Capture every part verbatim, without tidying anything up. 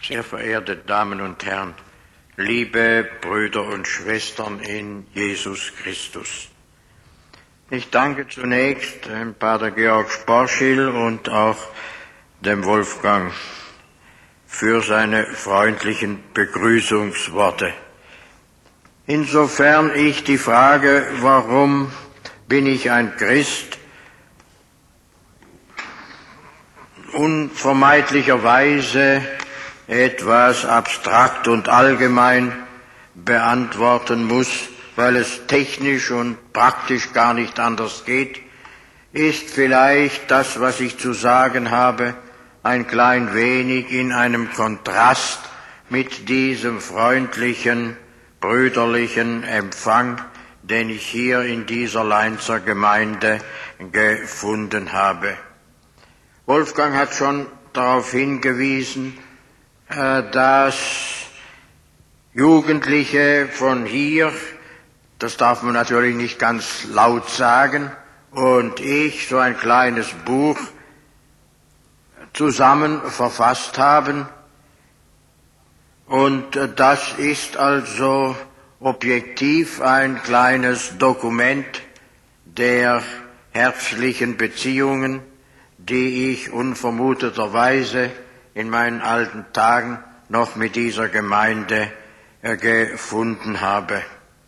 Sehr verehrte Damen und Herren, liebe Brüder und Schwestern in Jesus Christus. Ich danke zunächst dem Pater Georg Sporschil und auch dem Wolfgang für seine freundlichen Begrüßungsworte. Insofern ich die Frage, warum bin ich ein Christ, unvermeidlicherweise etwas abstrakt und allgemein beantworten muss, weil es technisch und praktisch gar nicht anders geht, ist vielleicht das, was ich zu sagen habe, ein klein wenig in einem Kontrast mit diesem freundlichen, brüderlichen Empfang, den ich hier in dieser Leinzer Gemeinde gefunden habe. Wolfgang hat schon darauf hingewiesen, dass Jugendliche von hier, das darf man natürlich nicht ganz laut sagen, und ich so ein kleines Buch zusammen verfasst haben. Und das ist also objektiv ein kleines Dokument der herzlichen Beziehungen, die ich unvermuteterweise in meinen alten Tagen noch mit dieser Gemeinde äh, gefunden habe.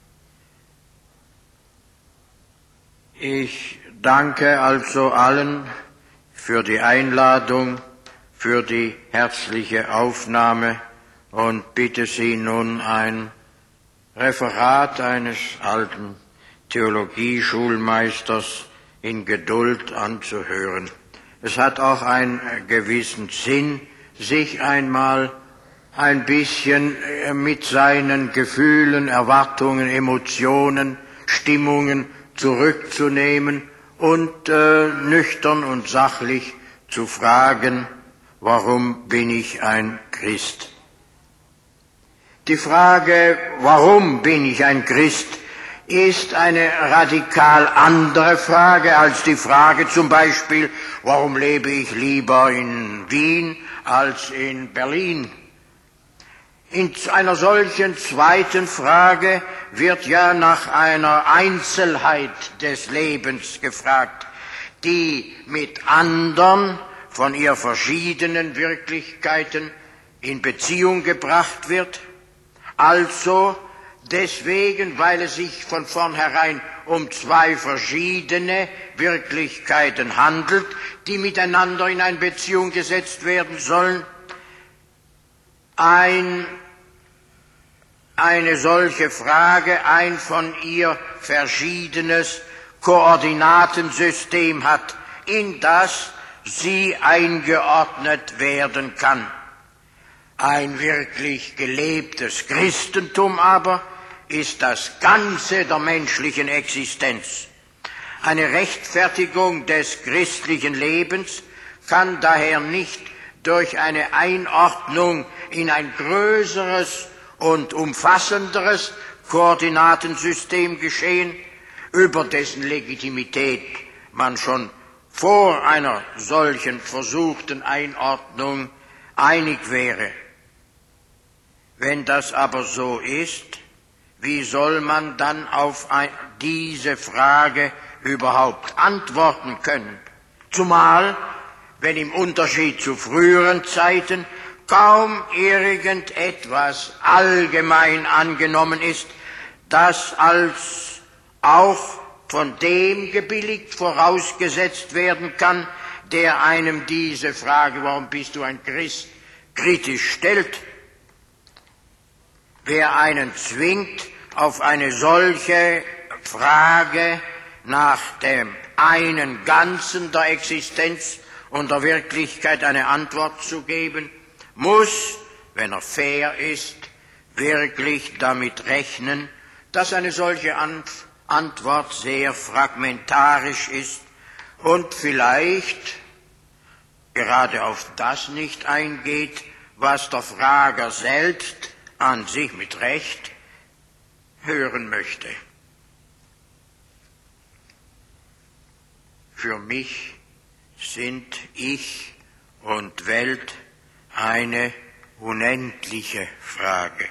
Ich danke also allen für die Einladung, für die herzliche Aufnahme und bitte Sie nun ein Referat eines alten Theologieschulmeisters in Geduld anzuhören. Es hat auch einen gewissen Sinn, sich einmal ein bisschen mit seinen Gefühlen, Erwartungen, Emotionen, Stimmungen zurückzunehmen und äh, nüchtern und sachlich zu fragen, warum bin ich ein Christ? Die Frage, warum bin ich ein Christ, ist eine radikal andere Frage als die Frage zum Beispiel, warum lebe ich lieber in Wien als in Berlin. In einer solchen zweiten Frage wird ja nach einer Einzelheit des Lebens gefragt, die mit anderen von ihr verschiedenen Wirklichkeiten in Beziehung gebracht wird, also deswegen, weil es sich von vornherein um zwei verschiedene Wirklichkeiten handelt, die miteinander in eine Beziehung gesetzt werden sollen, ein, eine solche Frage ein von ihr verschiedenes Koordinatensystem hat, in das sie eingeordnet werden kann. Ein wirklich gelebtes Christentum aber ist das Ganze der menschlichen Existenz. Eine Rechtfertigung des christlichen Lebens kann daher nicht durch eine Einordnung in ein größeres und umfassenderes Koordinatensystem geschehen, über dessen Legitimität man schon vor einer solchen versuchten Einordnung einig wäre. Wenn das aber so ist, wie soll man dann auf diese Frage überhaupt antworten können? Zumal, wenn im Unterschied zu früheren Zeiten kaum irgendetwas allgemein angenommen ist, das als auch von dem gebilligt vorausgesetzt werden kann, der einem diese Frage, warum bist du ein Christ, kritisch stellt. Wer einen zwingt, auf eine solche Frage nach dem einen Ganzen der Existenz und der Wirklichkeit eine Antwort zu geben, muss, wenn er fair ist, wirklich damit rechnen, dass eine solche Antwort sehr fragmentarisch ist und vielleicht gerade auf das nicht eingeht, was der Frager selbst an sich mit Recht hören möchte. Für mich sind Ich und Welt eine unendliche Frage.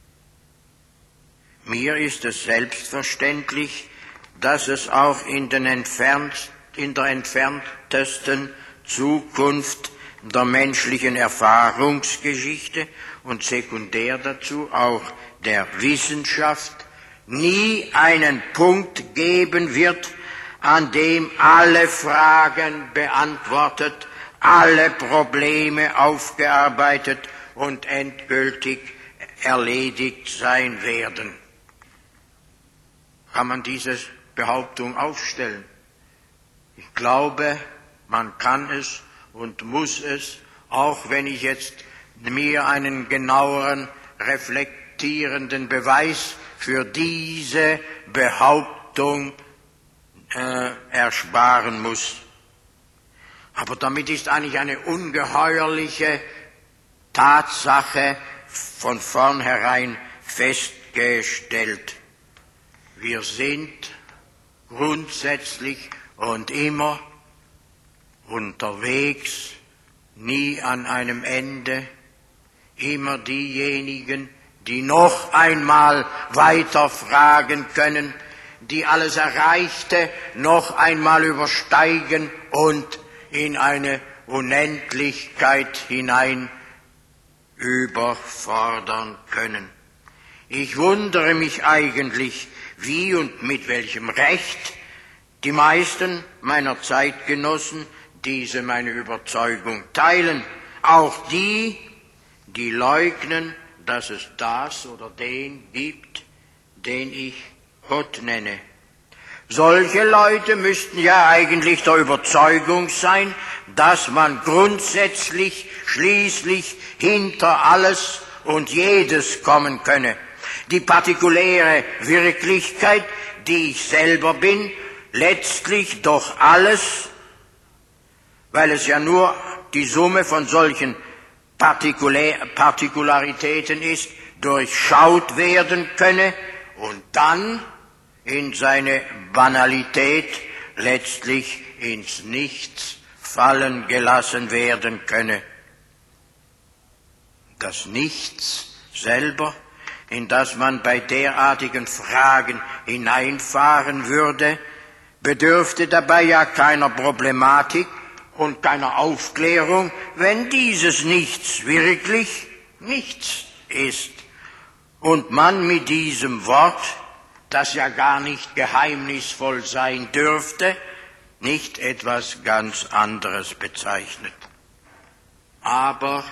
Mir ist es selbstverständlich, dass es auch in, den entfernt, in der entferntesten Zukunft der menschlichen Erfahrungsgeschichte und sekundär dazu auch der Wissenschaft nie einen Punkt geben wird, an dem alle Fragen beantwortet, alle Probleme aufgearbeitet und endgültig erledigt sein werden. Kann man diese Behauptung aufstellen? Ich glaube, man kann es und muss es, auch wenn ich jetzt mir einen genaueren, reflektierenden Beweis für diese Behauptung äh, ersparen muss. Aber damit ist eigentlich eine ungeheuerliche Tatsache von vornherein festgestellt. Wir sind grundsätzlich und immer unterwegs, nie an einem Ende, immer diejenigen, die noch einmal weiter fragen können, die alles Erreichte noch einmal übersteigen und in eine Unendlichkeit hinein überfordern können. Ich wundere mich eigentlich, wie und mit welchem Recht die meisten meiner Zeitgenossen diese meine Überzeugung teilen, auch die, die leugnen, dass es das oder den gibt, den ich Gott nenne. Solche Leute müssten ja eigentlich der Überzeugung sein, dass man grundsätzlich schließlich hinter alles und jedes kommen könne. Die partikuläre Wirklichkeit, die ich selber bin, letztlich doch alles, weil es ja nur die Summe von solchen Partikulä- Partikularitäten ist, durchschaut werden könne und dann in seine Banalität letztlich ins Nichts fallen gelassen werden könne. Das Nichts selber, in das man bei derartigen Fragen hineinfahren würde, bedürfte dabei ja keiner Problematik und keiner Aufklärung, wenn dieses Nichts wirklich nichts ist und man mit diesem Wort, das ja gar nicht geheimnisvoll sein dürfte, nicht etwas ganz anderes bezeichnet. Aber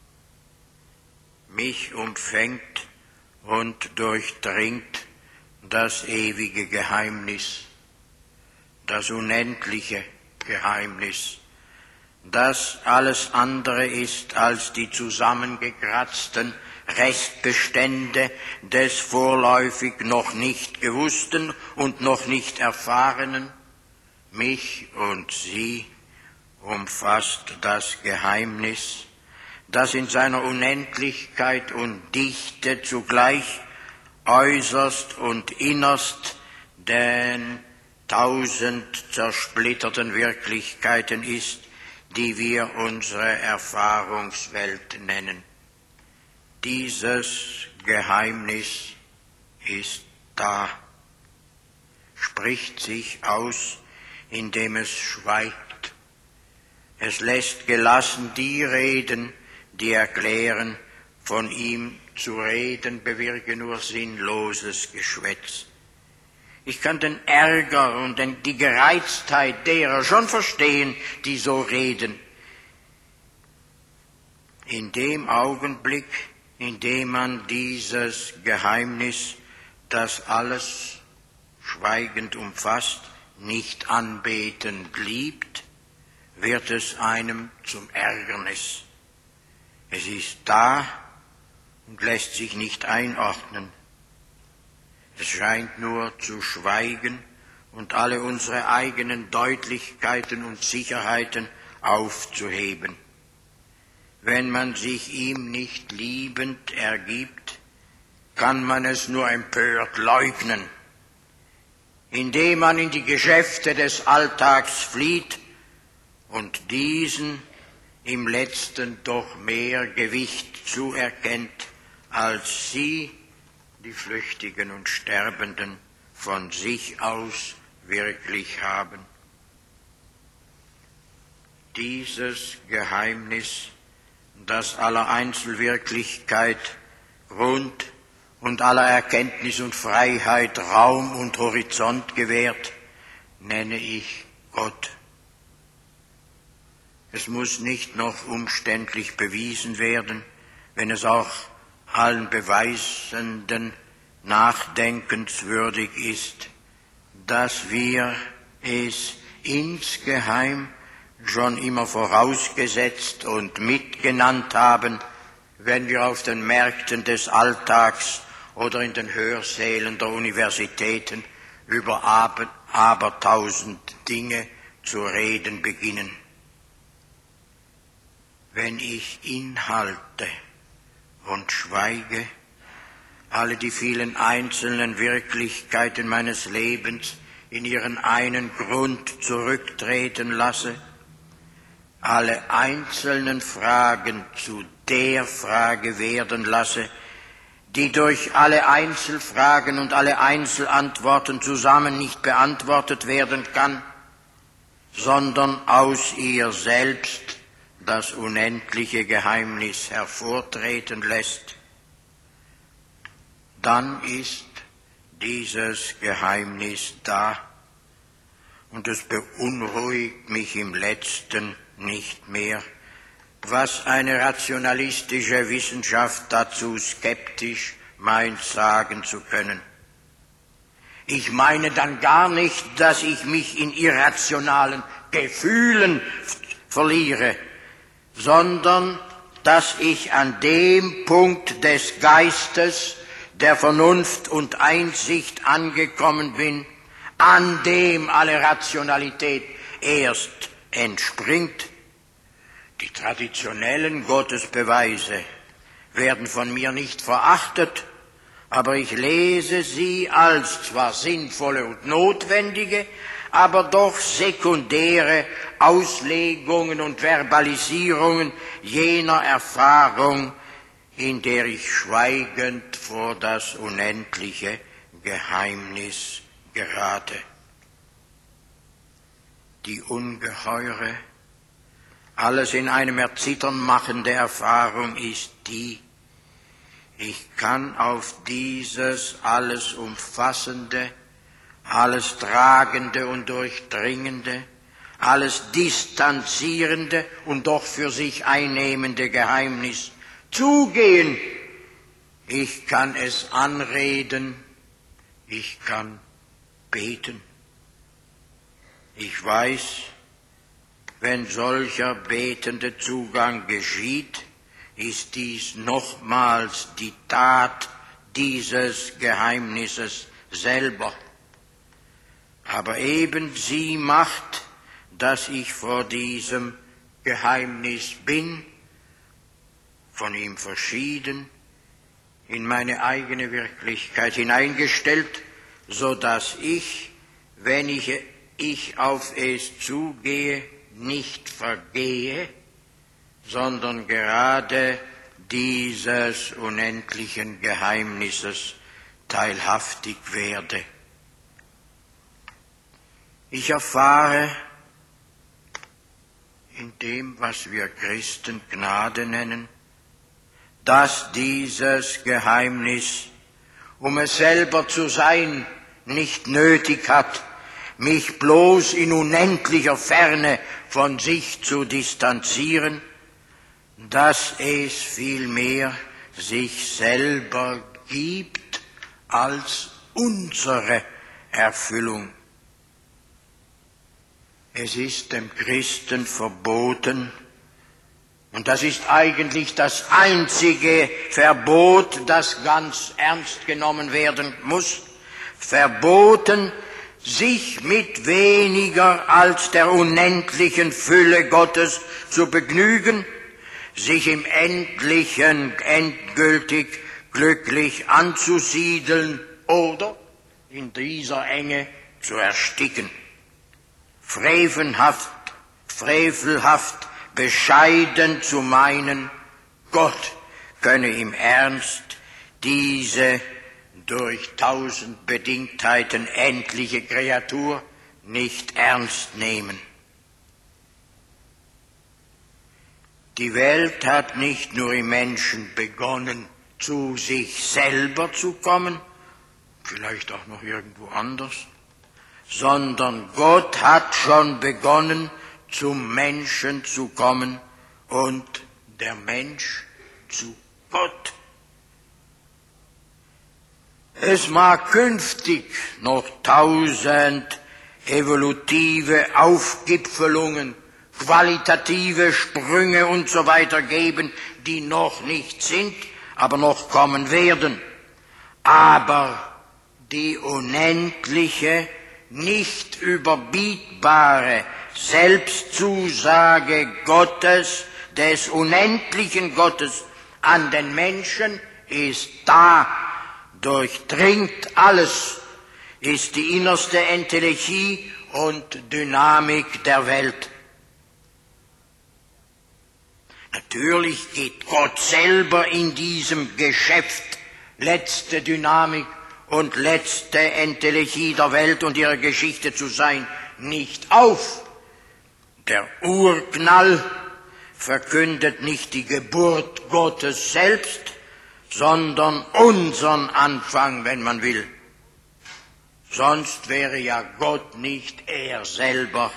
mich umfängt und durchdringt das ewige Geheimnis, das unendliche Geheimnis, das alles andere ist als die zusammengekratzten Restbestände des vorläufig noch nicht gewussten und noch nicht erfahrenen. Mich und Sie umfasst das Geheimnis, das in seiner Unendlichkeit und Dichte zugleich äußerst und innerst den tausend zersplitterten Wirklichkeiten ist, die wir unsere Erfahrungswelt nennen. Dieses Geheimnis ist da, spricht sich aus, indem es schweigt. Es lässt gelassen die reden, die erklären, von ihm zu reden bewirke nur sinnloses Geschwätz. Ich kann den Ärger und die Gereiztheit derer schon verstehen, die so reden. In dem Augenblick, in dem man dieses Geheimnis, das alles schweigend umfasst, nicht anbetend liebt, wird es einem zum Ärgernis. Es ist da und lässt sich nicht einordnen. Es scheint nur zu schweigen und alle unsere eigenen Deutlichkeiten und Sicherheiten aufzuheben. Wenn man sich ihm nicht liebend ergibt, kann man es nur empört leugnen. Indem man in die Geschäfte des Alltags flieht und diesen im Letzten doch mehr Gewicht zuerkennt, als sie, die Flüchtigen und Sterbenden, von sich aus wirklich haben. Dieses Geheimnis, das aller Einzelwirklichkeit, Rund und aller Erkenntnis und Freiheit Raum und Horizont gewährt, nenne ich Gott. Es muss nicht noch umständlich bewiesen werden, wenn es auch allen Beweisenden nachdenkenswürdig ist, dass wir es insgeheim schon immer vorausgesetzt und mitgenannt haben, wenn wir auf den Märkten des Alltags oder in den Hörsälen der Universitäten über aber, abertausend Dinge zu reden beginnen. Wenn ich inhalte und schweige, alle die vielen einzelnen Wirklichkeiten meines Lebens in ihren einen Grund zurücktreten lasse, alle einzelnen Fragen zu der Frage werden lasse, die durch alle Einzelfragen und alle Einzelantworten zusammen nicht beantwortet werden kann, sondern aus ihr selbst das unendliche Geheimnis hervortreten lässt, dann ist dieses Geheimnis da und es beunruhigt mich im Letzten nicht mehr, was eine rationalistische Wissenschaft dazu skeptisch meint sagen zu können. Ich meine dann gar nicht, dass ich mich in irrationalen Gefühlen verliere, sondern dass ich an dem Punkt des Geistes, der Vernunft und Einsicht angekommen bin, an dem alle Rationalität erst entspringt. Die traditionellen Gottesbeweise werden von mir nicht verachtet, aber ich lese sie als zwar sinnvolle und notwendige, aber doch sekundäre Auslegungen und Verbalisierungen jener Erfahrung, in der ich schweigend vor das unendliche Geheimnis gerate. Die ungeheure, alles in einem Erzittern machende Erfahrung ist die, ich kann auf dieses alles umfassende, alles tragende und durchdringende, alles distanzierende und doch für sich einnehmende Geheimnis zugehen. Ich kann es anreden, ich kann beten. Ich weiß, wenn solcher betende Zugang geschieht, ist dies nochmals die Tat dieses Geheimnisses selber. Aber eben sie macht, dass ich vor diesem Geheimnis bin, von ihm verschieden, in meine eigene Wirklichkeit hineingestellt, so dass ich, wenn ich, ich auf es zugehe, nicht vergehe, sondern gerade dieses unendlichen Geheimnisses teilhaftig werde. Ich erfahre in dem, was wir Christen Gnade nennen, dass dieses Geheimnis, um es selber zu sein, nicht nötig hat, mich bloß in unendlicher Ferne von sich zu distanzieren, dass es vielmehr sich selber gibt als unsere Erfüllung. Es ist dem Christen verboten, und das ist eigentlich das einzige Verbot, das ganz ernst genommen werden muss, verboten, sich mit weniger als der unendlichen Fülle Gottes zu begnügen, sich im Endlichen endgültig glücklich anzusiedeln oder in dieser Enge zu ersticken. Frevelhaft, frevelhaft bescheiden zu meinen, Gott könne im Ernst diese durch tausend Bedingtheiten endliche Kreatur nicht ernst nehmen. Die Welt hat nicht nur im Menschen begonnen, zu sich selber zu kommen, vielleicht auch noch irgendwo anders, sondern Gott hat schon begonnen, zum Menschen zu kommen und der Mensch zu Gott. Es mag künftig noch tausend evolutive Aufgipfelungen, qualitative Sprünge und so weiter geben, die noch nicht sind, aber noch kommen werden. Aber die unendliche, nicht überbietbare Selbstzusage Gottes, des unendlichen Gottes an den Menschen ist da, durchdringt alles, ist die innerste Entelechie und Dynamik der Welt. Natürlich geht Gott selber in diesem Geschäft, letzte Dynamik und letzte Entelechie der Welt und ihrer Geschichte zu sein, nicht auf. Der Urknall verkündet nicht die Geburt Gottes selbst, sondern unseren Anfang, wenn man will. Sonst wäre ja Gott nicht er selber.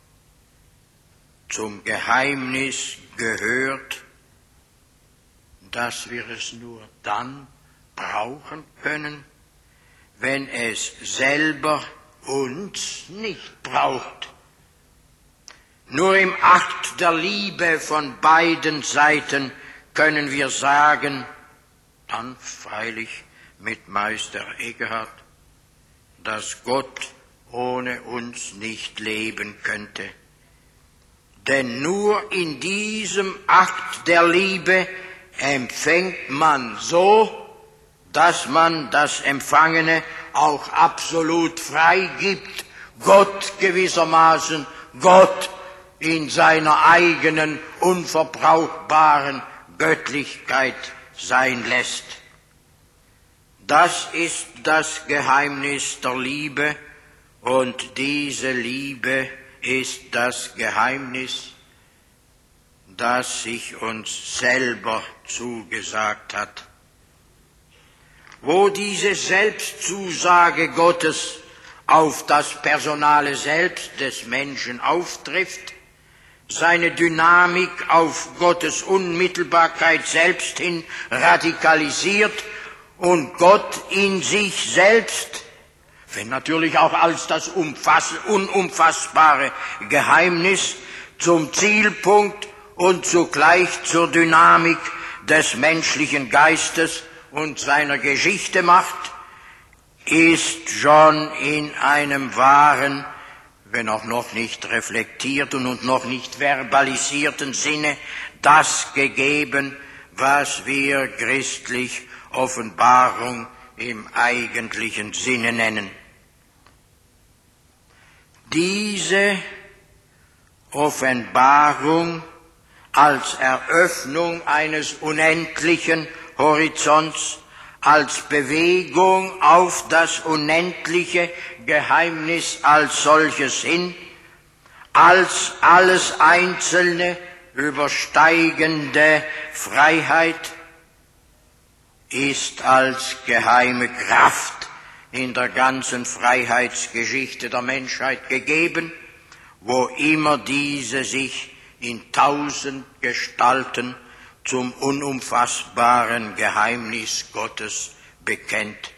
Zum Geheimnis gehört, dass wir es nur dann brauchen können, wenn es selber uns nicht braucht. Nur im Akt der Liebe von beiden Seiten können wir sagen, dann freilich mit Meister Egerhard, dass Gott ohne uns nicht leben könnte. Denn nur in diesem Akt der Liebe empfängt man so, dass man das Empfangene auch absolut frei gibt, Gott gewissermaßen, Gott in seiner eigenen, unverbrauchbaren Göttlichkeit sein lässt. Das ist das Geheimnis der Liebe, und diese Liebe ist das Geheimnis, das sich uns selber zugesagt hat. Wo diese Selbstzusage Gottes auf das personale Selbst des Menschen auftrifft, seine Dynamik auf Gottes Unmittelbarkeit selbst hin radikalisiert und Gott in sich selbst, wenn natürlich auch als das unumfassbare Geheimnis, zum Zielpunkt und zugleich zur Dynamik des menschlichen Geistes und seiner Geschichte macht, ist schon in einem wahren, wenn auch noch nicht reflektierten und noch nicht verbalisierten Sinne das gegeben, was wir christlich Offenbarung im eigentlichen Sinne nennen. Diese Offenbarung als Eröffnung eines unendlichen Horizonts, als Bewegung auf das unendliche Geheimnis als solches hin, als alles Einzelne übersteigende Freiheit, ist als geheime Kraft in der ganzen Freiheitsgeschichte der Menschheit gegeben, wo immer diese sich in tausend Gestalten zum unumfassbaren Geheimnis Gottes bekennt.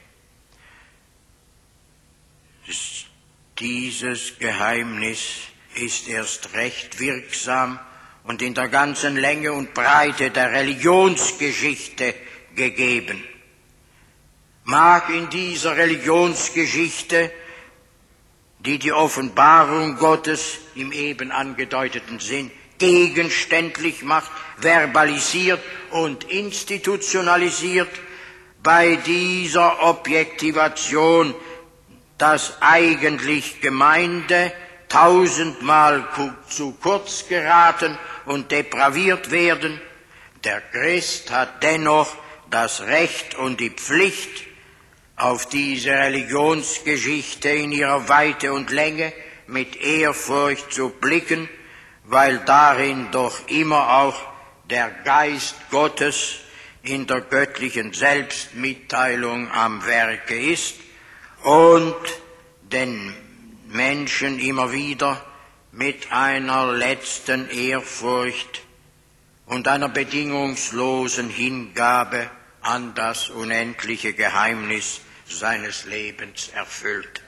Dieses Geheimnis ist erst recht wirksam und in der ganzen Länge und Breite der Religionsgeschichte gegeben. Mag in dieser Religionsgeschichte, die die Offenbarung Gottes im eben angedeuteten Sinn gegenständlich macht, verbalisiert und institutionalisiert, bei dieser Objektivation das eigentlich Gemeinde tausendmal zu kurz geraten und depraviert werden, der Christ hat dennoch das Recht und die Pflicht, auf diese Religionsgeschichte in ihrer Weite und Länge mit Ehrfurcht zu blicken, weil darin doch immer auch der Geist Gottes in der göttlichen Selbstmitteilung am Werke ist und den Menschen immer wieder mit einer letzten Ehrfurcht und einer bedingungslosen Hingabe an das unendliche Geheimnis seines Lebens erfüllt.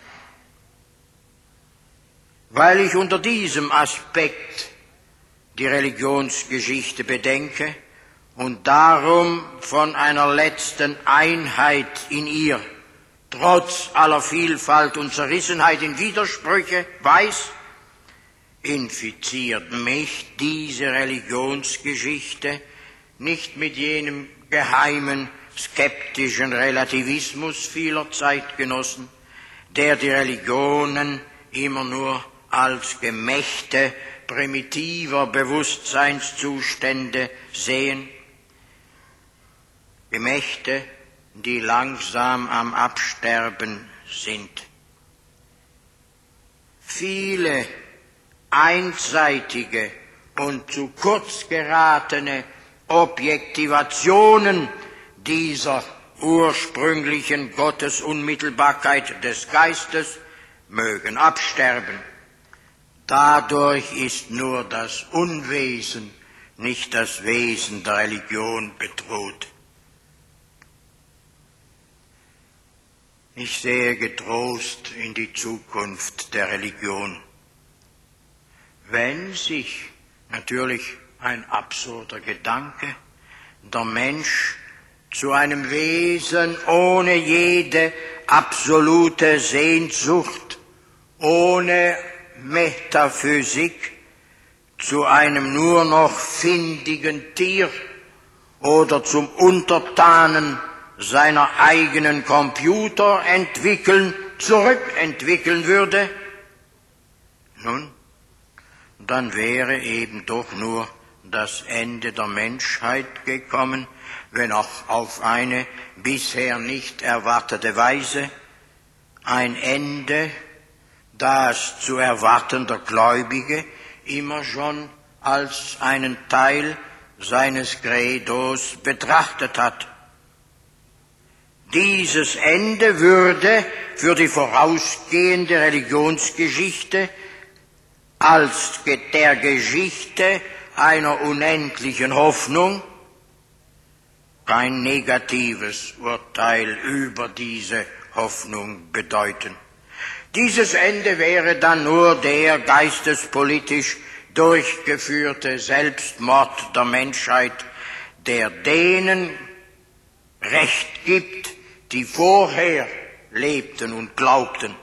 Weil ich unter diesem Aspekt die Religionsgeschichte bedenke und darum von einer letzten Einheit in ihr, trotz aller Vielfalt und Zerrissenheit in Widersprüche weiß, infiziert mich diese Religionsgeschichte nicht mit jenem geheimen, skeptischen Relativismus vieler Zeitgenossen, der die Religionen immer nur als Gemächte primitiver Bewusstseinszustände sehen, Gemächte, die langsam am Absterben sind. Viele einseitige und zu kurz geratene Objektivationen dieser ursprünglichen Gottesunmittelbarkeit des Geistes mögen absterben. Dadurch ist nur das Unwesen, nicht das Wesen der Religion bedroht. Ich sehe getrost in die Zukunft der Religion. Wenn sich, natürlich ein absurder Gedanke, der Mensch zu einem Wesen ohne jede absolute Sehnsucht, ohne Metaphysik, zu einem nur noch findigen Tier oder zum Untertanen seiner eigenen Computer entwickeln, zurückentwickeln würde, nun, dann wäre eben doch nur das Ende der Menschheit gekommen, wenn auch auf eine bisher nicht erwartete Weise, ein Ende, das zu erwarten der Gläubige immer schon als einen Teil seines Credos betrachtet hat. Dieses Ende würde für die vorausgehende Religionsgeschichte als der Geschichte einer unendlichen Hoffnung kein negatives Urteil über diese Hoffnung bedeuten. Dieses Ende wäre dann nur der geistespolitisch durchgeführte Selbstmord der Menschheit, der denen Recht gibt, die vorher lebten und glaubten.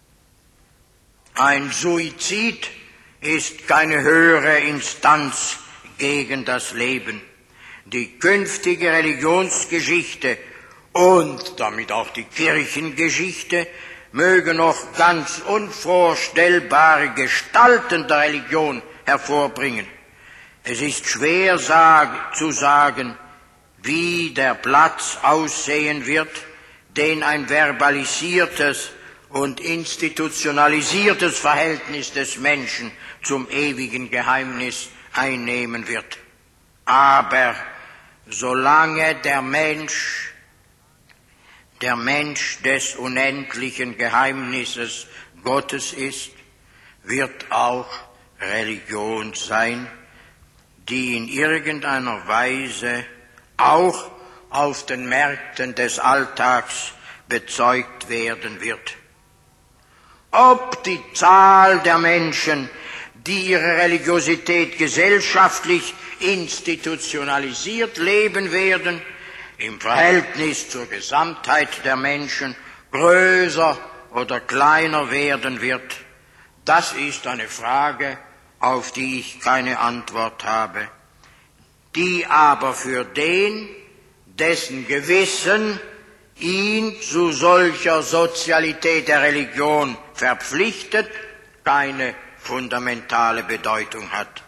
Ein Suizid ist keine höhere Instanz gegen das Leben. Die künftige Religionsgeschichte und damit auch die Kirchengeschichte möge noch ganz unvorstellbare Gestalten der Religion hervorbringen. Es ist schwer sag, zu sagen, wie der Platz aussehen wird, den ein verbalisiertes und institutionalisiertes Verhältnis des Menschen zum ewigen Geheimnis einnehmen wird. Aber solange der Mensch, der Mensch des unendlichen Geheimnisses Gottes ist, wird auch Religion sein, die in irgendeiner Weise auch auf den Märkten des Alltags bezeugt werden wird. Ob die Zahl der Menschen, die ihre Religiosität gesellschaftlich institutionalisiert leben werden, im Verhältnis zur Gesamtheit der Menschen größer oder kleiner werden wird, das ist eine Frage, auf die ich keine Antwort habe, die aber für den, dessen Gewissen ihn zu solcher Sozialität der Religion verpflichtet, keine fundamentale Bedeutung hat.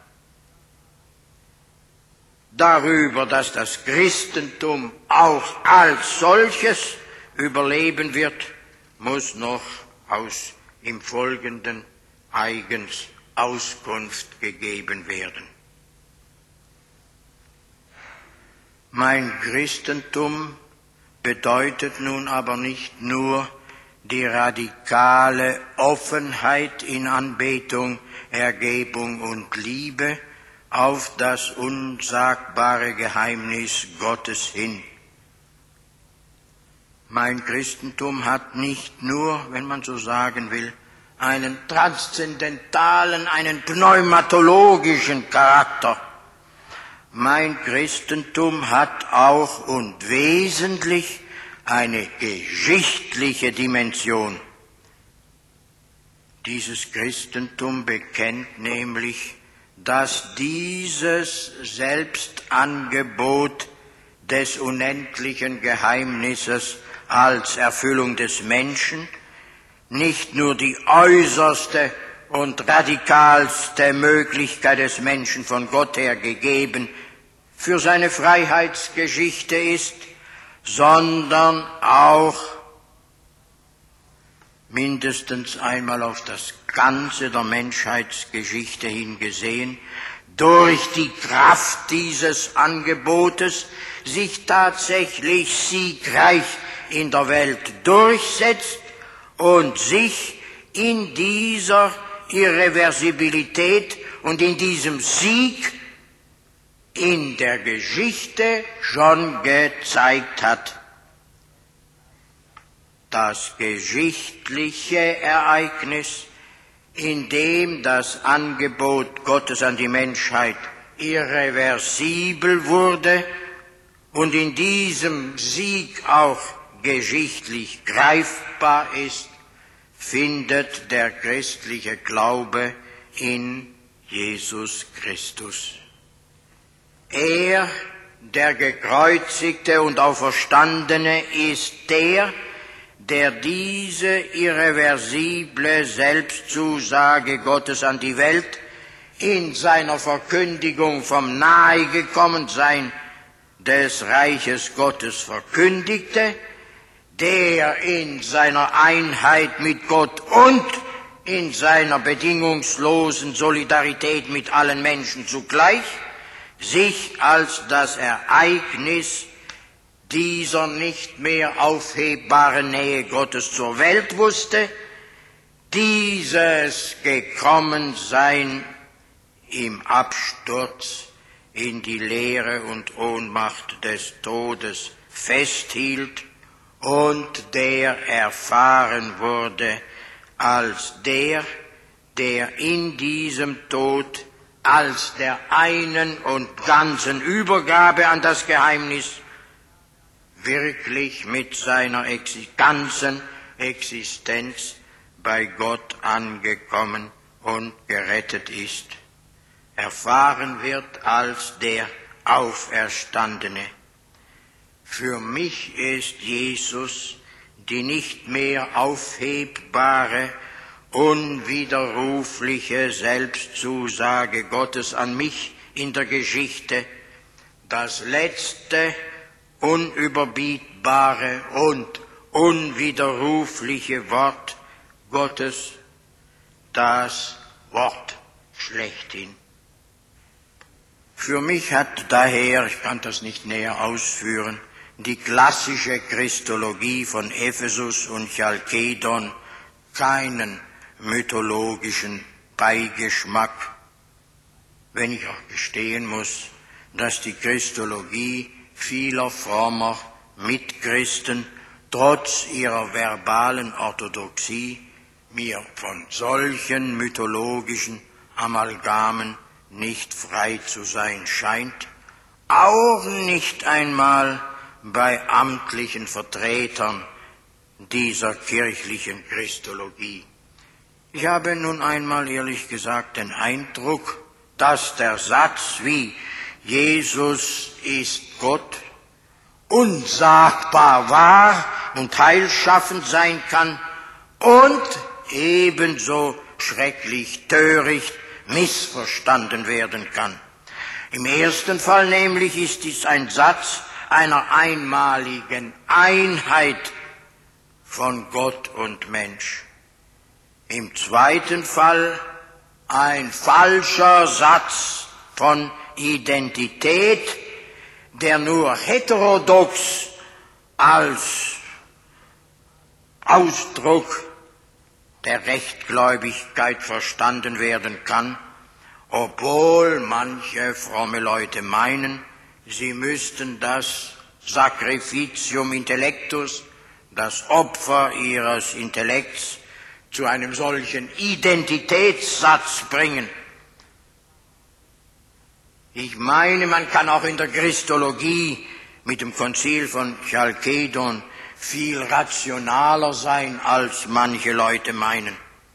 Darüber, dass das Christentum auch als solches überleben wird, muss noch aus im Folgenden eigens Auskunft gegeben werden. Mein Christentum bedeutet nun aber nicht nur die radikale Offenheit in Anbetung, Ergebung und Liebe auf das unsagbare Geheimnis Gottes hin. Mein Christentum hat nicht nur, wenn man so sagen will, einen transzendentalen, einen pneumatologischen Charakter. Mein Christentum hat auch und wesentlich eine geschichtliche Dimension. Dieses Christentum bekennt nämlich, dass dieses Selbstangebot des unendlichen Geheimnisses als Erfüllung des Menschen nicht nur die äußerste und radikalste Möglichkeit des Menschen von Gott her gegeben für seine Freiheitsgeschichte ist, sondern auch mindestens einmal auf das Ganze der Menschheitsgeschichte hingesehen, durch die Kraft dieses Angebotes sich tatsächlich siegreich in der Welt durchsetzt und sich in dieser Irreversibilität und in diesem Sieg in der Geschichte schon gezeigt hat. Das geschichtliche Ereignis, in dem das Angebot Gottes an die Menschheit irreversibel wurde und in diesem Sieg auch geschichtlich greifbar ist, findet der christliche Glaube in Jesus Christus. Er, der Gekreuzigte und Auferstandene, ist der, der diese irreversible Selbstzusage Gottes an die Welt in seiner Verkündigung vom Nahegekommensein des Reiches Gottes verkündigte, der in seiner Einheit mit Gott und in seiner bedingungslosen Solidarität mit allen Menschen zugleich sich als das Ereignis dieser nicht mehr aufhebbaren Nähe Gottes zur Welt wusste, dieses Gekommensein im Absturz in die Leere und Ohnmacht des Todes festhielt und der erfahren wurde als der, der in diesem Tod als der einen und ganzen Übergabe an das Geheimnis wirklich mit seiner Exi- ganzen Existenz bei Gott angekommen und gerettet ist, erfahren wird als der Auferstandene. Für mich ist Jesus die nicht mehr aufhebbare, unwiderrufliche Selbstzusage Gottes an mich in der Geschichte, das letzte, unüberbietbare und unwiderrufliche Wort Gottes, das Wort schlechthin. Für mich hat daher, ich kann das nicht näher ausführen, die klassische Christologie von Ephesus und Chalkedon keinen mythologischen Beigeschmack, wenn ich auch gestehen muss, dass die Christologie vieler frommer Mitchristen trotz ihrer verbalen Orthodoxie mir von solchen mythologischen Amalgamen nicht frei zu sein scheint, auch nicht einmal bei amtlichen Vertretern dieser kirchlichen Christologie. Ich habe nun einmal ehrlich gesagt den Eindruck, dass der Satz wie Jesus ist Gott unsagbar wahr und heilschaffend sein kann und ebenso schrecklich töricht missverstanden werden kann. Im ersten Fall nämlich ist dies ein Satz einer einmaligen Einheit von Gott und Mensch. Im zweiten Fall ein falscher Satz von Identität, der nur heterodox als Ausdruck der Rechtgläubigkeit verstanden werden kann, obwohl manche fromme Leute meinen, sie müssten das Sacrificium Intellectus, das Opfer ihres Intellekts, zu einem solchen Identitätssatz bringen. Ich meine, man kann auch in der Christologie mit dem Konzil von Chalkedon viel rationaler sein, als manche Leute meinen.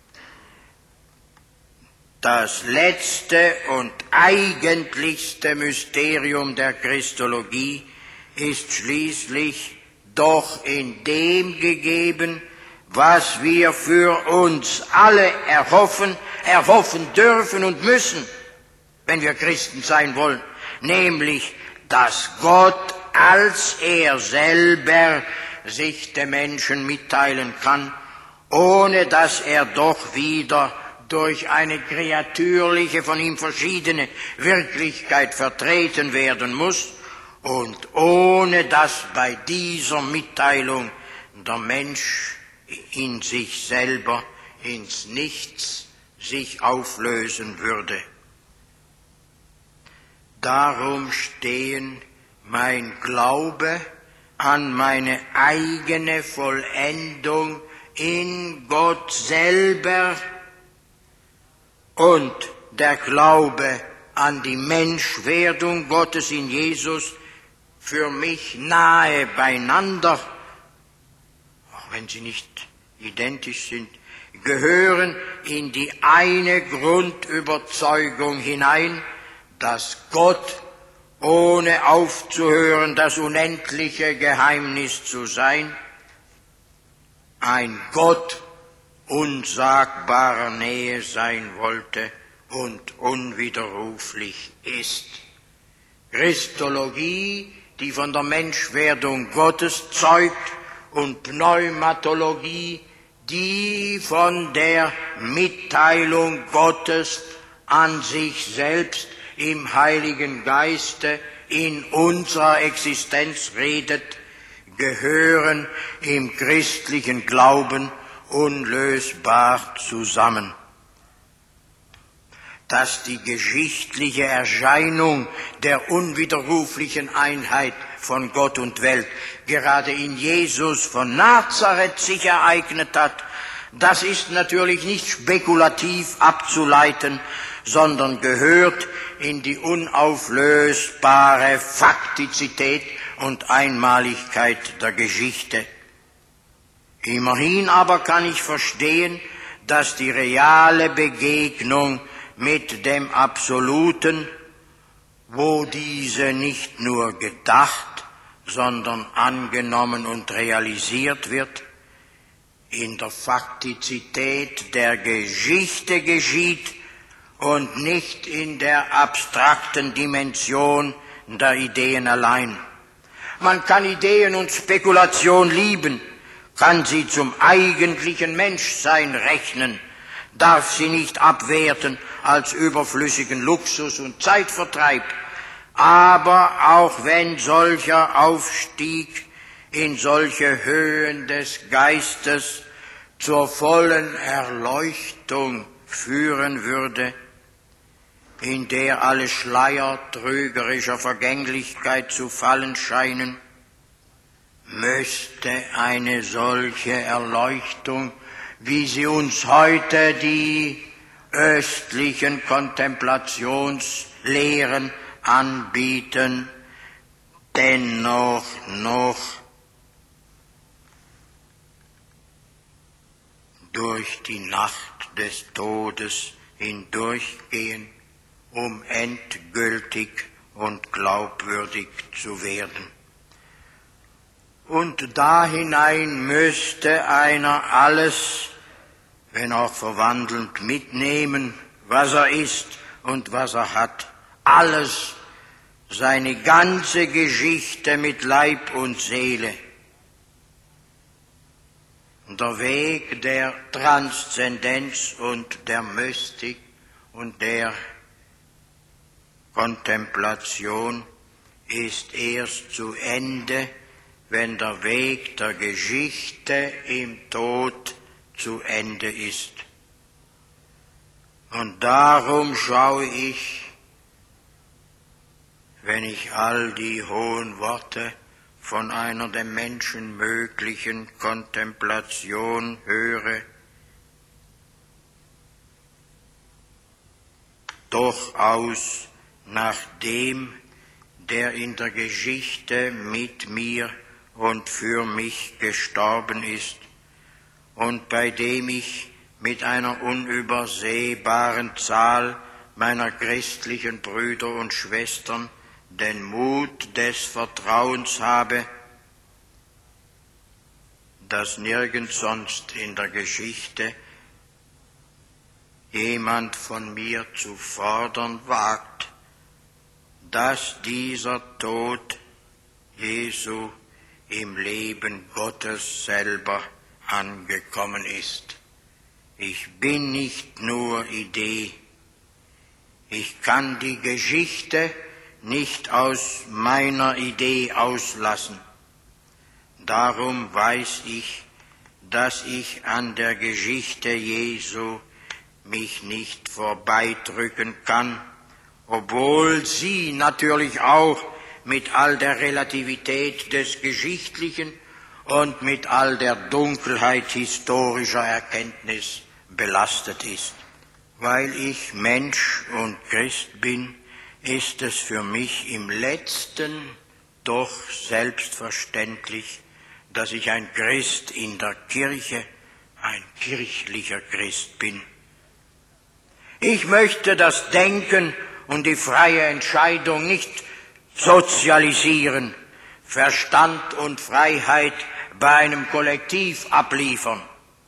Das letzte und eigentlichste Mysterium der Christologie ist schließlich doch in dem gegeben, was wir für uns alle erhoffen, erhoffen dürfen und müssen, wenn wir Christen sein wollen, nämlich, dass Gott als er selber sich dem Menschen mitteilen kann, ohne dass er doch wieder durch eine kreatürliche, von ihm verschiedene Wirklichkeit vertreten werden muss und ohne dass bei dieser Mitteilung der Mensch in sich selber ins Nichts sich auflösen würde. Darum stehen mein Glaube an meine eigene Vollendung in Gott selber und der Glaube an die Menschwerdung Gottes in Jesus für mich nahe beieinander, auch wenn sie nicht identisch sind, gehören in die eine Grundüberzeugung hinein, dass Gott, ohne aufzuhören, das unendliche Geheimnis zu sein, ein Gott unsagbarer Nähe sein wollte und unwiderruflich ist. Christologie, die von der Menschwerdung Gottes zeugt, und Pneumatologie, die von der Mitteilung Gottes an sich selbst im Heiligen Geiste in unserer Existenz redet, gehören im christlichen Glauben unlösbar zusammen. Dass die geschichtliche Erscheinung der unwiderruflichen Einheit von Gott und Welt gerade in Jesus von Nazareth sich ereignet hat, das ist natürlich nicht spekulativ abzuleiten, sondern gehört in die unauflösbare Faktizität und Einmaligkeit der Geschichte. Immerhin aber kann ich verstehen, dass die reale Begegnung mit dem Absoluten, wo diese nicht nur gedacht, sondern angenommen und realisiert wird, in der Faktizität der Geschichte geschieht und nicht in der abstrakten Dimension der Ideen allein. Man kann Ideen und Spekulation lieben, kann sie zum eigentlichen Menschsein rechnen, darf sie nicht abwerten als überflüssigen Luxus und Zeitvertreib. Aber auch wenn solcher Aufstieg in solche Höhen des Geistes zur vollen Erleuchtung führen würde, in der alle Schleier trügerischer Vergänglichkeit zu fallen scheinen, müsste eine solche Erleuchtung, wie sie uns heute die östlichen Kontemplationslehren anbieten, dennoch noch durch die Nacht des Todes hindurchgehen, um endgültig und glaubwürdig zu werden. Und da hinein müsste einer alles wenn auch verwandelnd, mitnehmen, was er ist und was er hat. Alles, seine ganze Geschichte mit Leib und Seele. Der Weg der Transzendenz und der Mystik und der Kontemplation ist erst zu Ende, wenn der Weg der Geschichte im Tod zu Ende ist. Und darum schaue ich, wenn ich all die hohen Worte von einer dem Menschen möglichen Kontemplation höre, doch aus nach dem, der in der Geschichte mit mir und für mich gestorben ist und bei dem ich mit einer unübersehbaren Zahl meiner christlichen Brüder und Schwestern den Mut des Vertrauens habe, dass nirgends sonst in der Geschichte jemand von mir zu fordern wagt, dass dieser Tod Jesu im Leben Gottes selber angekommen ist. Ich bin nicht nur Idee. Ich kann die Geschichte nicht aus meiner Idee auslassen. Darum weiß ich, dass ich an der Geschichte Jesu mich nicht vorbeidrücken kann, obwohl sie natürlich auch mit all der Relativität des Geschichtlichen und mit all der Dunkelheit historischer Erkenntnis belastet ist. Weil ich Mensch und Christ bin, ist es für mich im Letzten doch selbstverständlich, dass ich ein Christ in der Kirche, ein kirchlicher Christ bin. Ich möchte das Denken und die freie Entscheidung nicht sozialisieren, Verstand und Freiheit bei einem Kollektiv abliefern.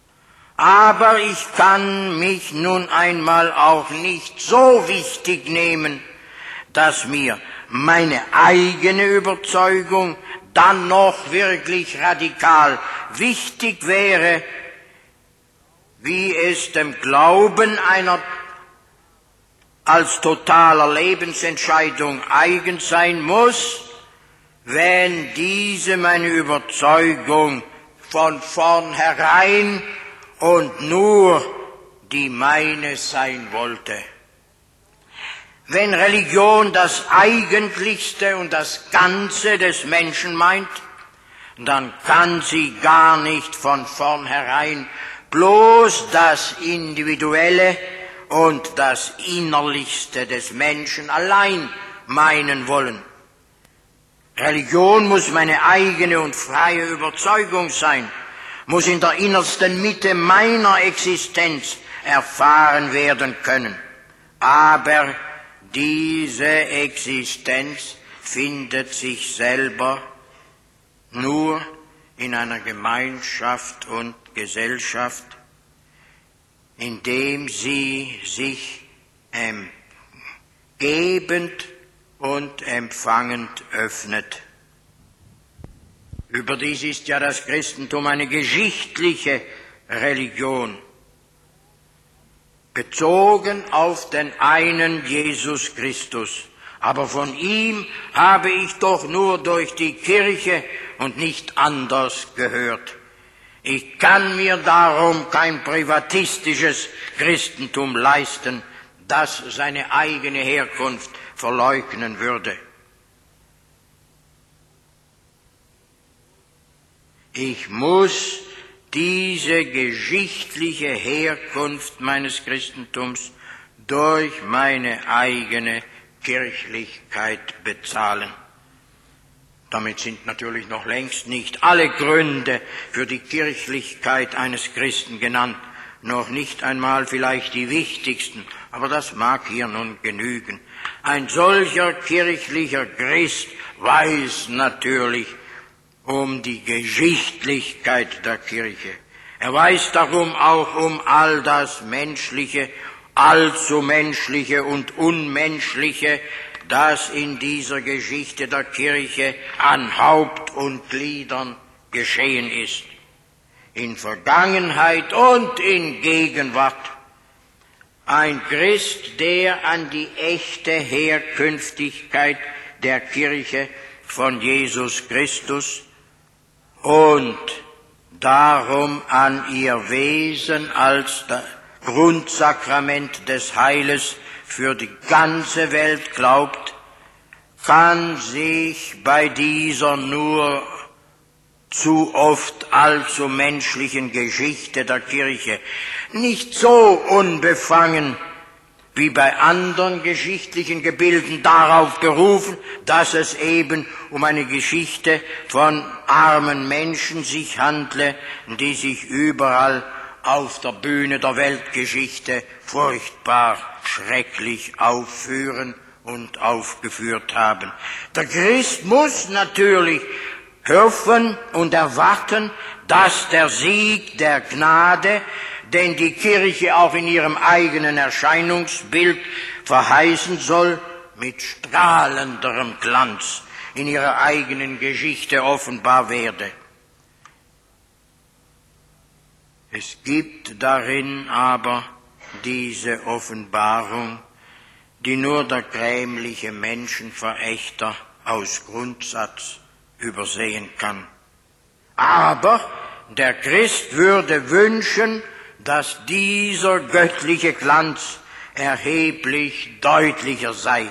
Aber ich kann mich nun einmal auch nicht so wichtig nehmen, dass mir meine eigene Überzeugung dann noch wirklich radikal wichtig wäre, wie es dem Glauben einer als totaler Lebensentscheidung eigen sein muss, wenn diese meine Überzeugung von vornherein und nur die meine sein wollte. Wenn Religion das Eigentlichste und das Ganze des Menschen meint, dann kann sie gar nicht von vornherein bloß das Individuelle und das Innerlichste des Menschen allein meinen wollen. Religion muss meine eigene und freie Überzeugung sein, muss in der innersten Mitte meiner Existenz erfahren werden können. Aber diese Existenz findet sich selber nur in einer Gemeinschaft und Gesellschaft, indem sie sich ähm, gebend und empfangend öffnet. Überdies ist ja das Christentum eine geschichtliche Religion, bezogen auf den einen Jesus Christus. Aber von ihm habe ich doch nur durch die Kirche und nicht anders gehört. Ich kann mir darum kein privatistisches Christentum leisten, das seine eigene Herkunft verleugnen würde. Ich muss diese geschichtliche Herkunft meines Christentums durch meine eigene Kirchlichkeit bezahlen. Damit sind natürlich noch längst nicht alle Gründe für die Kirchlichkeit eines Christen genannt, noch nicht einmal vielleicht die wichtigsten, aber das mag hier nun genügen. Ein solcher kirchlicher Christ weiß natürlich um die Geschichtlichkeit der Kirche. Er weiß darum auch um all das Menschliche, allzu Menschliche und Unmenschliche, das in dieser Geschichte der Kirche an Haupt und Gliedern geschehen ist. In Vergangenheit und in Gegenwart. Ein Christ, der an die echte Herkünftigkeit der Kirche von Jesus Christus und darum an ihr Wesen als das Grundsakrament des Heiles für die ganze Welt glaubt, kann sich bei dieser nur zu oft allzu menschlichen Geschichte der Kirche nicht so unbefangen wie bei anderen geschichtlichen Gebilden darauf berufen, dass es eben um eine Geschichte von armen Menschen sich handle, die sich überall auf der Bühne der Weltgeschichte furchtbar schrecklich aufführen und aufgeführt haben. Der Christ muss natürlich hoffen und erwarten, dass der Sieg der Gnade, den die Kirche auch in ihrem eigenen Erscheinungsbild verheißen soll, mit strahlenderem Glanz in ihrer eigenen Geschichte offenbar werde. Es gibt darin aber diese Offenbarung, die nur der grämliche Menschenverächter aus Grundsatz übersehen kann. Aber der Christ würde wünschen, dass dieser göttliche Glanz erheblich deutlicher sei.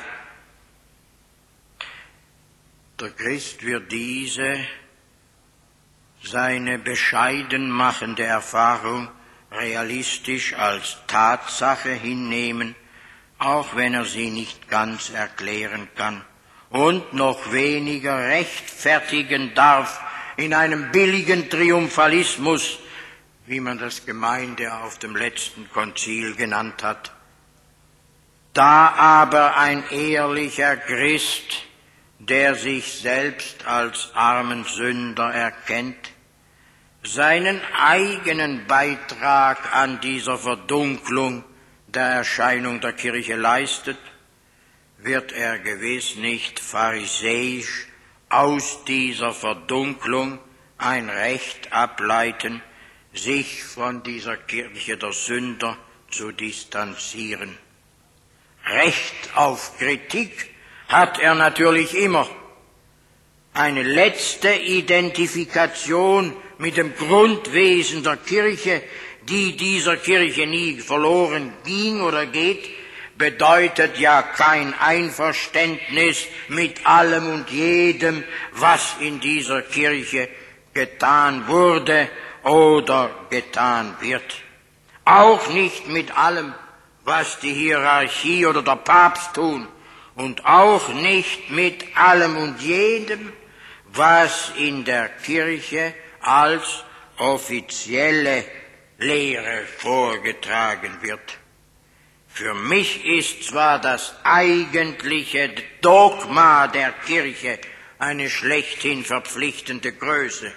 Der Christ wird diese, seine bescheiden machende Erfahrung realistisch als Tatsache hinnehmen, auch wenn er sie nicht ganz erklären kann und noch weniger rechtfertigen darf in einem billigen Triumphalismus, wie man das Gemeinde auf dem letzten Konzil genannt hat. Da aber ein ehrlicher Christ, der sich selbst als armen Sünder erkennt, seinen eigenen Beitrag an dieser Verdunklung der Erscheinung der Kirche leistet, wird er gewiss nicht pharisäisch aus dieser Verdunklung ein Recht ableiten, sich von dieser Kirche der Sünder zu distanzieren. Recht auf Kritik hat er natürlich immer. Eine letzte Identifikation mit dem Grundwesen der Kirche, die dieser Kirche nie verloren ging oder geht, bedeutet ja kein Einverständnis mit allem und jedem, was in dieser Kirche getan wurde oder getan wird. Auch nicht mit allem, was die Hierarchie oder der Papst tun, und auch nicht mit allem und jedem, was in der Kirche als offizielle Lehre vorgetragen wird. Für mich ist zwar das eigentliche Dogma der Kirche eine schlechthin verpflichtende Größe,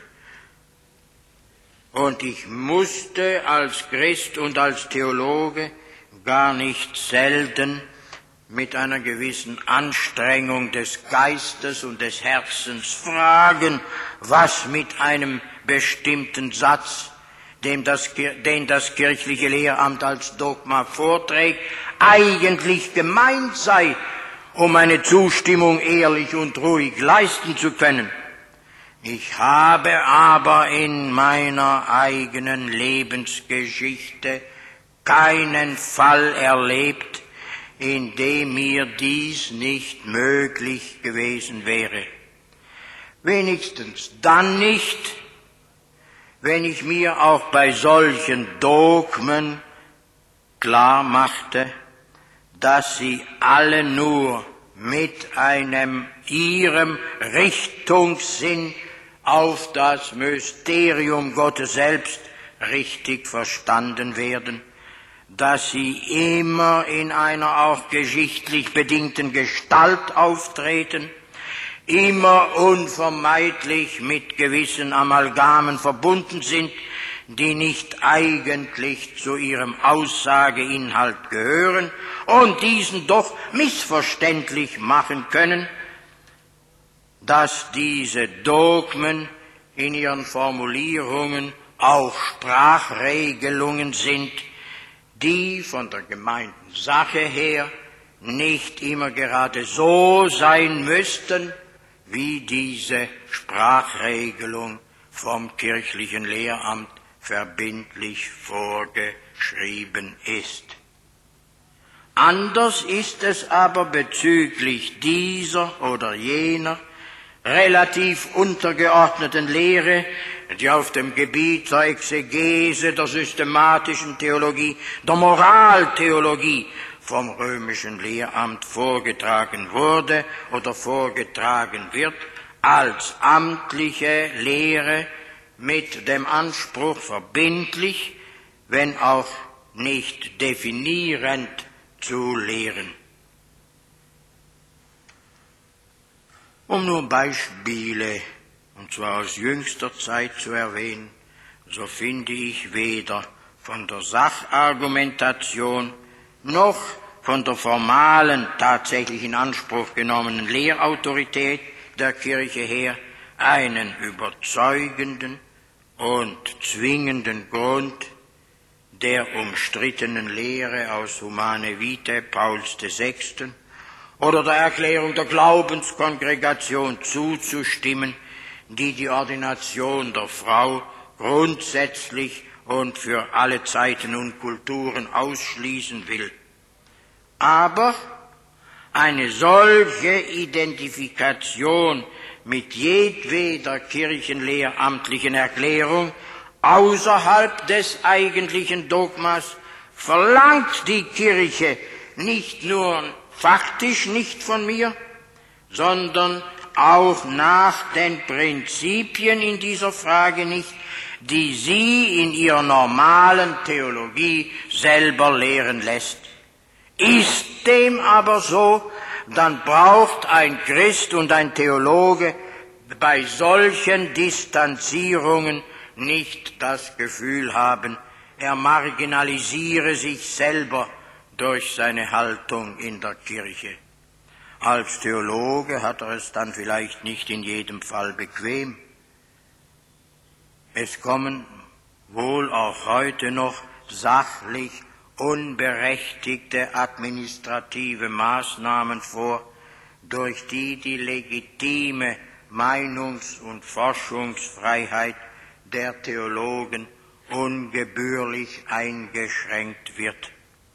und ich musste als Christ und als Theologe gar nicht selten mit einer gewissen Anstrengung des Geistes und des Herzens fragen, was mit einem bestimmten Satz, dem das, den das kirchliche Lehramt als Dogma vorträgt, eigentlich gemeint sei, um eine Zustimmung ehrlich und ruhig leisten zu können. Ich habe aber in meiner eigenen Lebensgeschichte keinen Fall erlebt, in dem mir dies nicht möglich gewesen wäre. Wenigstens dann nicht, wenn ich mir auch bei solchen Dogmen klar machte, dass sie alle nur mit einem ihrem Richtungssinn auf das Mysterium Gottes selbst richtig verstanden werden, dass sie immer in einer auch geschichtlich bedingten Gestalt auftreten, immer unvermeidlich mit gewissen Amalgamen verbunden sind, die nicht eigentlich zu ihrem Aussageinhalt gehören und diesen doch missverständlich machen können, dass diese Dogmen in ihren Formulierungen auch Sprachregelungen sind, die von der gemeinten Sache her nicht immer gerade so sein müssten, wie diese Sprachregelung vom kirchlichen Lehramt verbindlich vorgeschrieben ist. Anders ist es aber bezüglich dieser oder jener relativ untergeordneten Lehre, die auf dem Gebiet der Exegese, der systematischen Theologie, der Moraltheologie vom römischen Lehramt vorgetragen wurde oder vorgetragen wird, als amtliche Lehre mit dem Anspruch verbindlich, wenn auch nicht definierend zu lehren. Um nur Beispiele, und zwar aus jüngster Zeit zu erwähnen, so finde ich weder von der Sachargumentation noch von der formalen, tatsächlich in Anspruch genommenen Lehrautorität der Kirche her einen überzeugenden und zwingenden Grund der umstrittenen Lehre aus Humane Vitae Pauls der Sechsten oder der Erklärung der Glaubenskongregation zuzustimmen, die die Ordination der Frau grundsätzlich und für alle Zeiten und Kulturen ausschließen will. Aber eine solche Identifikation mit jedweder kirchenlehramtlichen Erklärung außerhalb des eigentlichen Dogmas verlangt die Kirche nicht nur faktisch nicht von mir, sondern auch nach den Prinzipien in dieser Frage nicht, die sie in ihrer normalen Theologie selber lehren lässt. Ist dem aber so, dann braucht ein Christ und ein Theologe bei solchen Distanzierungen nicht das Gefühl haben, er marginalisiere sich selber durch seine Haltung in der Kirche. Als Theologe hat er es dann vielleicht nicht in jedem Fall bequem. Es kommen wohl auch heute noch sachlich unberechtigte administrative Maßnahmen vor, durch die die legitime Meinungs- und Forschungsfreiheit der Theologen ungebührlich eingeschränkt wird.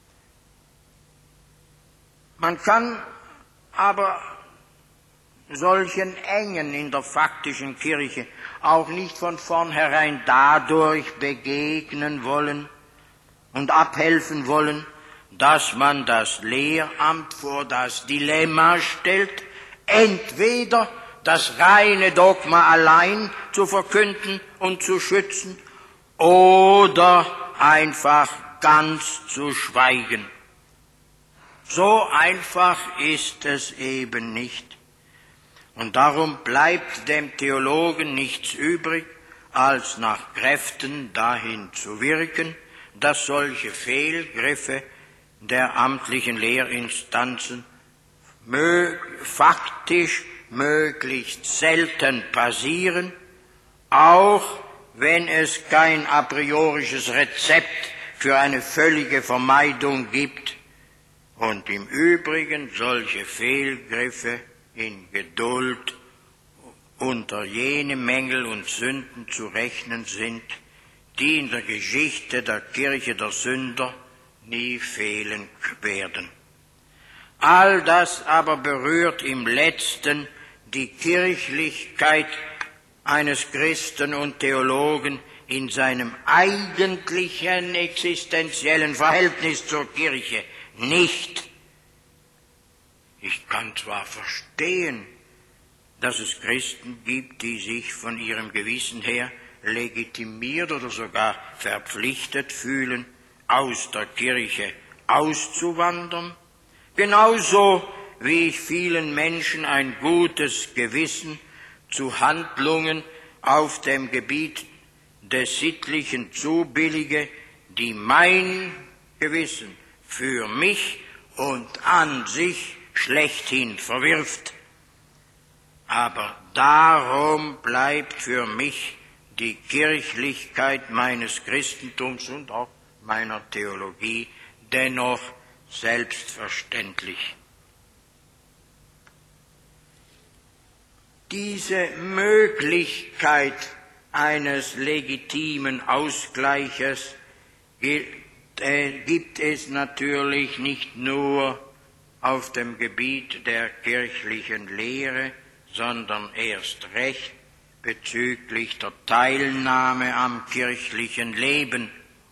Man kann aber solchen Engen in der faktischen Kirche auch nicht von vornherein dadurch begegnen wollen und abhelfen wollen, dass man das Lehramt vor das Dilemma stellt, entweder das reine Dogma allein zu verkünden und zu schützen oder einfach ganz zu schweigen. So einfach ist es eben nicht. Und darum bleibt dem Theologen nichts übrig, als nach Kräften dahin zu wirken, dass solche Fehlgriffe der amtlichen Lehrinstanzen mö- faktisch möglichst selten passieren, auch wenn es kein a priorisches Rezept für eine völlige Vermeidung gibt und im Übrigen solche Fehlgriffe in Geduld unter jene Mängel und Sünden zu rechnen sind, die in der Geschichte der Kirche der Sünder nie fehlen werden. All das aber berührt im Letzten die Kirchlichkeit eines Christen und Theologen in seinem eigentlichen existenziellen Verhältnis zur Kirche nicht. Ich kann zwar verstehen, dass es Christen gibt, die sich von ihrem Gewissen her legitimiert oder sogar verpflichtet fühlen, aus der Kirche auszuwandern, genauso wie ich vielen Menschen ein gutes Gewissen zu Handlungen auf dem Gebiet des Sittlichen zubillige, die mein Gewissen für mich und an sich schlechthin verwirft. Aber darum bleibt für mich die Kirchlichkeit meines Christentums und auch meiner Theologie dennoch selbstverständlich. Diese Möglichkeit eines legitimen Ausgleiches gibt es natürlich nicht nur auf dem Gebiet der kirchlichen Lehre, sondern erst recht bezüglich der Teilnahme am kirchlichen Leben.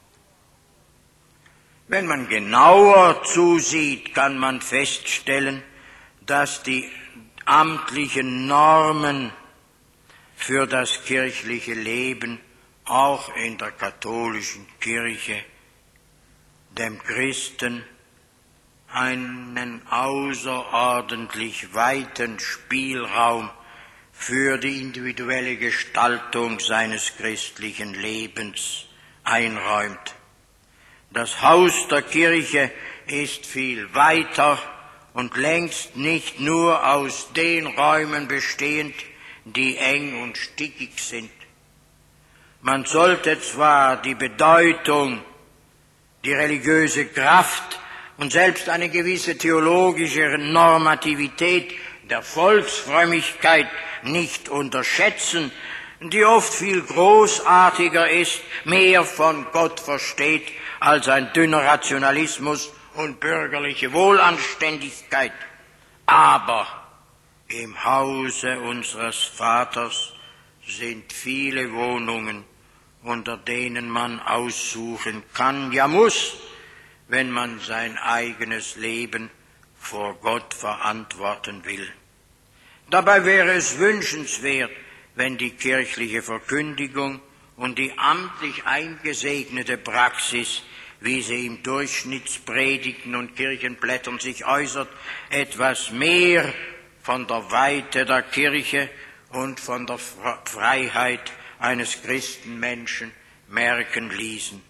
Wenn man genauer zusieht, kann man feststellen, dass die amtlichen Normen für das kirchliche Leben auch in der katholischen Kirche dem Christen einen außerordentlich weiten Spielraum für die individuelle Gestaltung seines christlichen Lebens einräumt. Das Haus der Kirche ist viel weiter und längst nicht nur aus den Räumen bestehend, die eng und stickig sind. Man sollte zwar die Bedeutung, die religiöse Kraft und selbst eine gewisse theologische Normativität der Volksfrömmigkeit nicht unterschätzen, die oft viel großartiger ist, mehr von Gott versteht als ein dünner Rationalismus und bürgerliche Wohlanständigkeit. Aber im Hause unseres Vaters sind viele Wohnungen, unter denen man aussuchen kann, ja muss, wenn man sein eigenes Leben vor Gott verantworten will. Dabei wäre es wünschenswert, wenn die kirchliche Verkündigung und die amtlich eingesegnete Praxis, wie sie im Durchschnittspredigten und Kirchenblättern sich äußert, etwas mehr von der Weite der Kirche und von der Freiheit eines Christenmenschen merken ließen.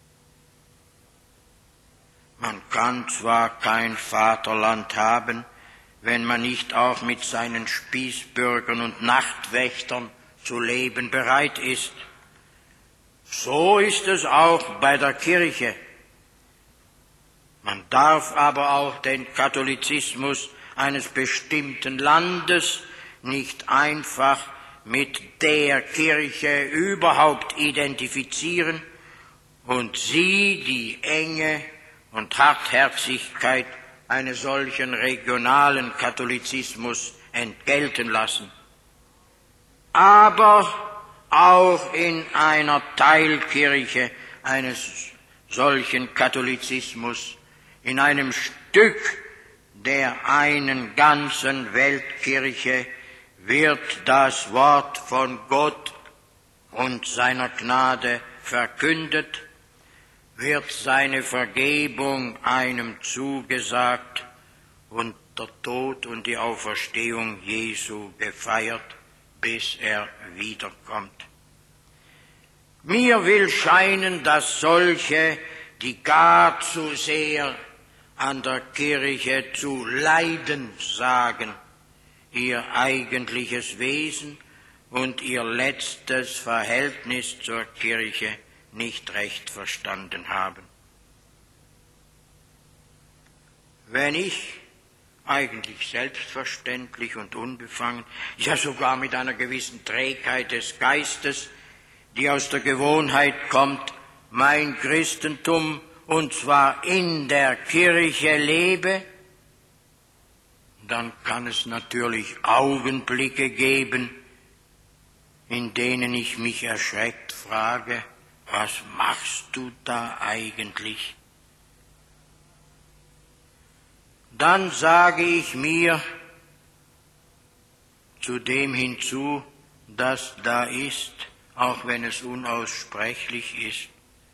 Man kann zwar kein Vaterland haben, wenn man nicht auch mit seinen Spießbürgern und Nachtwächtern zu leben bereit ist. So ist es auch bei der Kirche. Man darf aber auch den Katholizismus eines bestimmten Landes nicht einfach mit der Kirche überhaupt identifizieren und sie die Enge und Hartherzigkeit eines solchen regionalen Katholizismus entgelten lassen. Aber auch in einer Teilkirche eines solchen Katholizismus, in einem Stück der einen ganzen Weltkirche, wird das Wort von Gott und seiner Gnade verkündet, wird seine Vergebung einem zugesagt und der Tod und die Auferstehung Jesu gefeiert, bis er wiederkommt. Mir will scheinen, dass solche, die gar zu sehr an der Kirche zu leiden sagen, ihr eigentliches Wesen und ihr letztes Verhältnis zur Kirche nicht recht verstanden haben. Wenn ich eigentlich selbstverständlich und unbefangen, ja sogar mit einer gewissen Trägheit des Geistes, die aus der Gewohnheit kommt, mein Christentum, und zwar in der Kirche lebe, dann kann es natürlich Augenblicke geben, in denen ich mich erschreckt frage, was machst du da eigentlich? Dann sage ich mir zu dem hinzu, das da ist, auch wenn es unaussprechlich ist,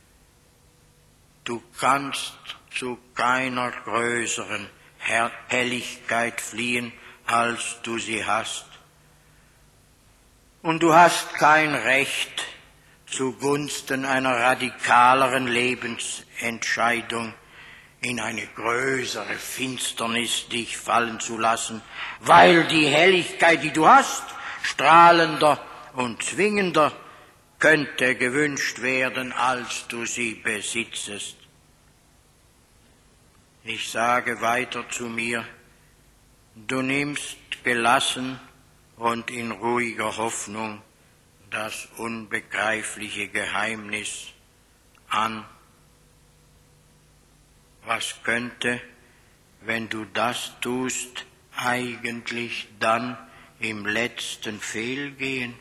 du kannst zu keiner größeren Helligkeit fliehen, als du sie hast. Und du hast kein Recht zugunsten einer radikaleren Lebensentscheidung in eine größere Finsternis dich fallen zu lassen, weil die Helligkeit, die du hast, strahlender und zwingender, könnte gewünscht werden, als du sie besitzest. Ich sage weiter zu mir, du nimmst gelassen und in ruhiger Hoffnung das unbegreifliche Geheimnis an. Was könnte, wenn du das tust, eigentlich dann im letzten fehlgehen?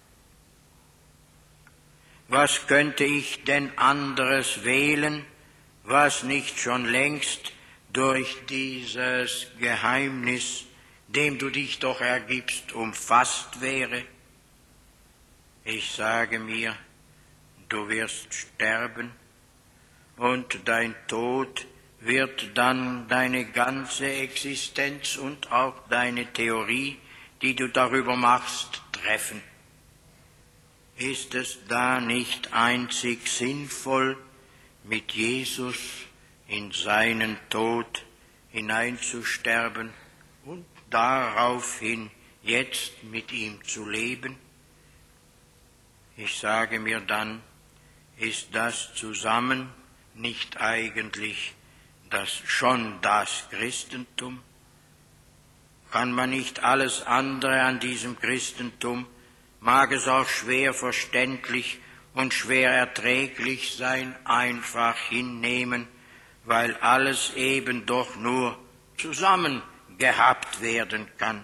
Was könnte ich denn anderes wählen, was nicht schon längst durch dieses Geheimnis, dem du dich doch ergibst, umfasst wäre? Ich sage mir, du wirst sterben und dein Tod wird dann deine ganze Existenz und auch deine Theorie, die du darüber machst, treffen. Ist es da nicht einzig sinnvoll, mit Jesus in seinen Tod hineinzusterben und daraufhin jetzt mit ihm zu leben? Ich sage mir dann, ist das zusammen nicht eigentlich das schon das Christentum? Kann man nicht alles andere an diesem Christentum, mag es auch schwer verständlich und schwer erträglich sein, einfach hinnehmen, weil alles eben doch nur zusammen gehabt werden kann?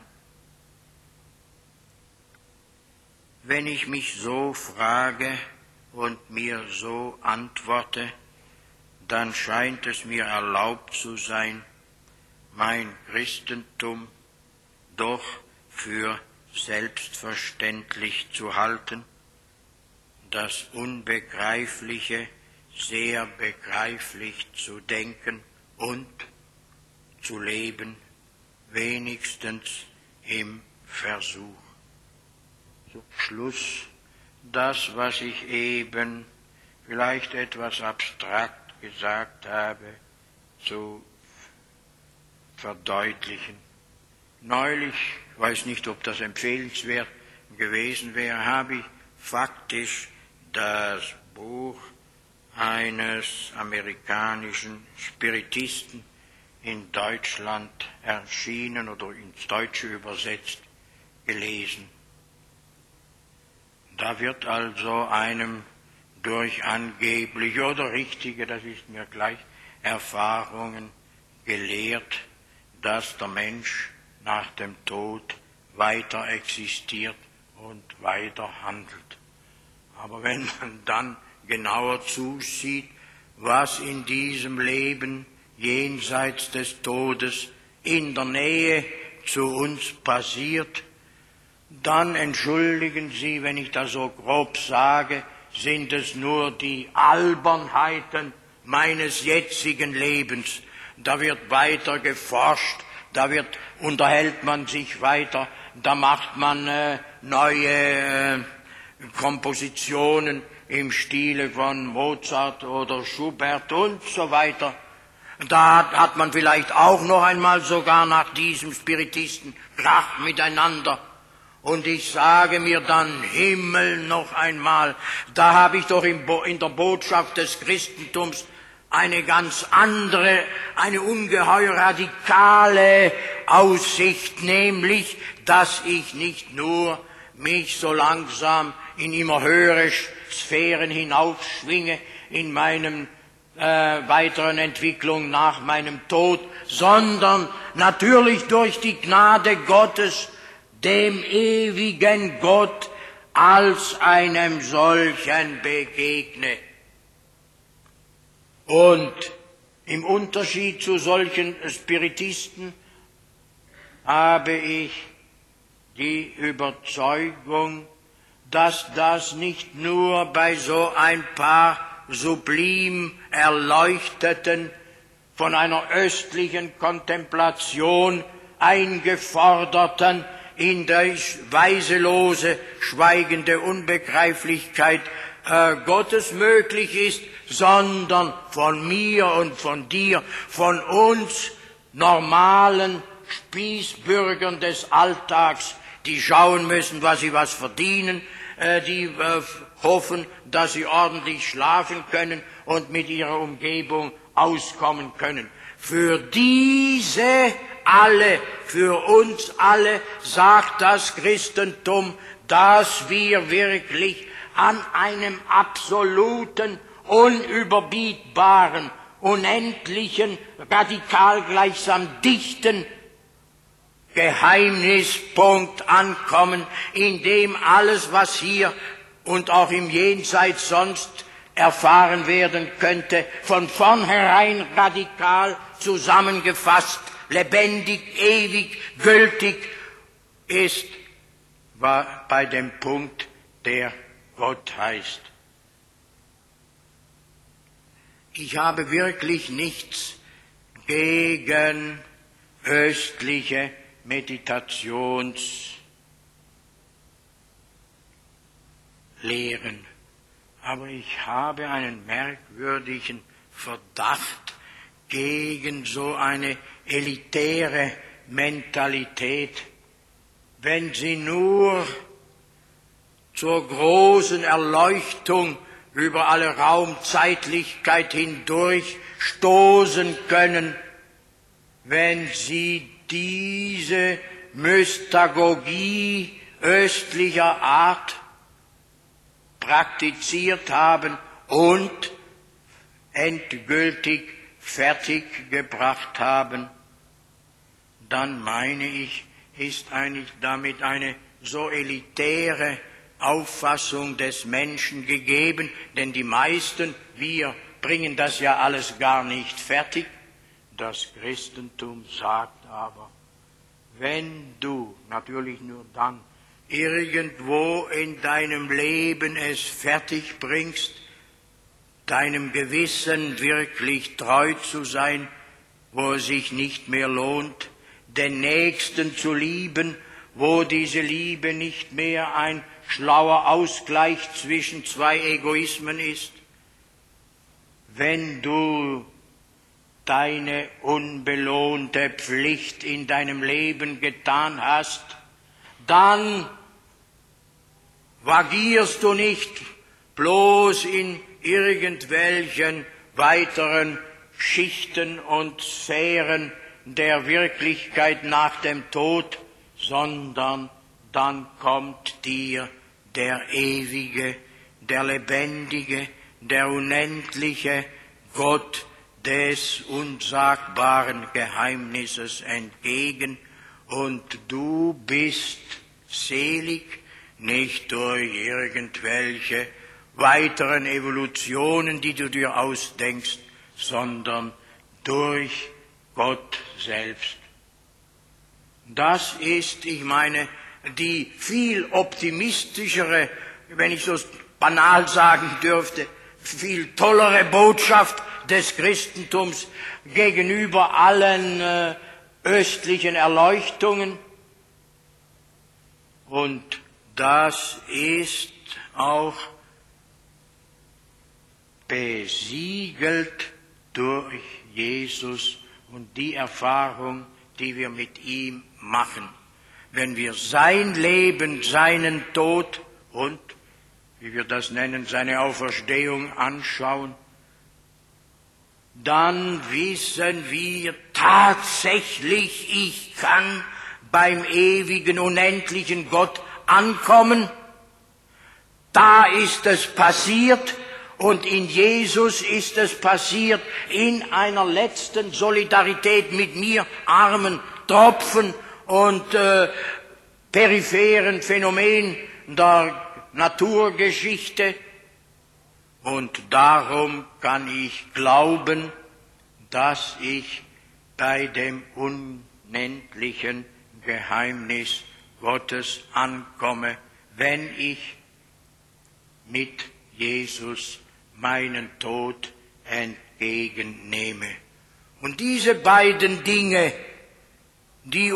Wenn ich mich so frage und mir so antworte, dann scheint es mir erlaubt zu sein, mein Christentum doch für selbstverständlich zu halten, das Unbegreifliche sehr begreiflich zu denken und zu leben, wenigstens im Versuch. Zum Schluss das, was ich eben vielleicht etwas abstrakt gesagt habe, zu verdeutlichen. Neulich, ich weiß nicht, ob das empfehlenswert gewesen wäre, habe ich faktisch das Buch eines amerikanischen Spiritisten in Deutschland erschienen oder ins Deutsche übersetzt gelesen. Da wird also einem durch angebliche oder richtige, das ist mir gleich, Erfahrungen gelehrt, dass der Mensch nach dem Tod weiter existiert und weiter handelt. Aber wenn man dann genauer zusieht, was in diesem Leben jenseits des Todes in der Nähe zu uns passiert, dann entschuldigen Sie, wenn ich das so grob sage, sind es nur die Albernheiten meines jetzigen Lebens. Da wird weiter geforscht, da wird, unterhält man sich weiter, da macht man äh, neue äh, Kompositionen im Stile von Mozart oder Schubert und so weiter. Da hat man vielleicht auch noch einmal sogar nach diesem Spiritisten Krach miteinander. Und ich sage mir dann, Himmel noch einmal, da habe ich doch in der Botschaft des Christentums eine ganz andere, eine ungeheuer radikale Aussicht, nämlich, dass ich nicht nur mich so langsam in immer höhere Sphären hinaufschwinge in meinem äh, weiteren Entwicklung nach meinem Tod, sondern natürlich durch die Gnade Gottes dem ewigen Gott als einem solchen begegne. Und im Unterschied zu solchen Spiritisten habe ich die Überzeugung, dass das nicht nur bei so ein paar sublim Erleuchteten von einer östlichen Kontemplation eingeforderten, in der weiselose, schweigende Unbegreiflichkeit äh, Gottes möglich ist, sondern von mir und von dir, von uns normalen Spießbürgern des Alltags, die schauen müssen, was sie was verdienen, äh, die äh, hoffen, dass sie ordentlich schlafen können und mit ihrer Umgebung auskommen können. Für diese alle, für uns alle sagt das Christentum, dass wir wirklich an einem absoluten, unüberbietbaren, unendlichen, radikal gleichsam dichten Geheimnispunkt ankommen, in dem alles, was hier und auch im Jenseits sonst erfahren werden könnte, von vornherein radikal zusammengefasst, lebendig, ewig, gültig ist, war bei dem Punkt, der Gott heißt. Ich habe wirklich nichts gegen östliche Meditationslehren, aber ich habe einen merkwürdigen Verdacht gegen so eine elitäre Mentalität, wenn sie nur zur großen Erleuchtung über alle Raumzeitlichkeit hindurch stoßen können, wenn sie diese Mystagogie östlicher Art praktiziert haben und endgültig fertiggebracht haben, dann meine ich, ist eigentlich damit eine so elitäre Auffassung des Menschen gegeben, denn die meisten, wir bringen das ja alles gar nicht fertig. Das Christentum sagt aber, wenn du, natürlich nur dann, irgendwo in deinem Leben es fertig bringst, deinem Gewissen wirklich treu zu sein, wo es sich nicht mehr lohnt, den Nächsten zu lieben, wo diese Liebe nicht mehr ein schlauer Ausgleich zwischen zwei Egoismen ist, wenn du deine unbelohnte Pflicht in deinem Leben getan hast, dann vagierst du nicht bloß in irgendwelchen weiteren Schichten und Sphären der Wirklichkeit nach dem Tod, sondern dann kommt dir der ewige, der lebendige, der unendliche Gott des unsagbaren Geheimnisses entgegen, und du bist selig, nicht durch irgendwelche weiteren Evolutionen, die du dir ausdenkst, sondern durch Gott selbst. Das ist, ich meine, die viel optimistischere, wenn ich so banal sagen dürfte, viel tollere Botschaft des Christentums gegenüber allen äh, östlichen Erleuchtungen. Und das ist auch besiegelt durch Jesus und die Erfahrung, die wir mit ihm machen. Wenn wir sein Leben, seinen Tod und, wie wir das nennen, seine Auferstehung anschauen, dann wissen wir tatsächlich, ich kann beim ewigen, unendlichen Gott ankommen. Da ist es passiert und in Jesus ist es passiert, in einer letzten Solidarität mit mir, armen Tropfen und äh, peripheren Phänomen der Naturgeschichte. Und darum kann ich glauben, dass ich bei dem unendlichen Geheimnis Gottes ankomme, wenn ich mit Jesus meinen Tod entgegennehme. Und diese beiden Dinge, die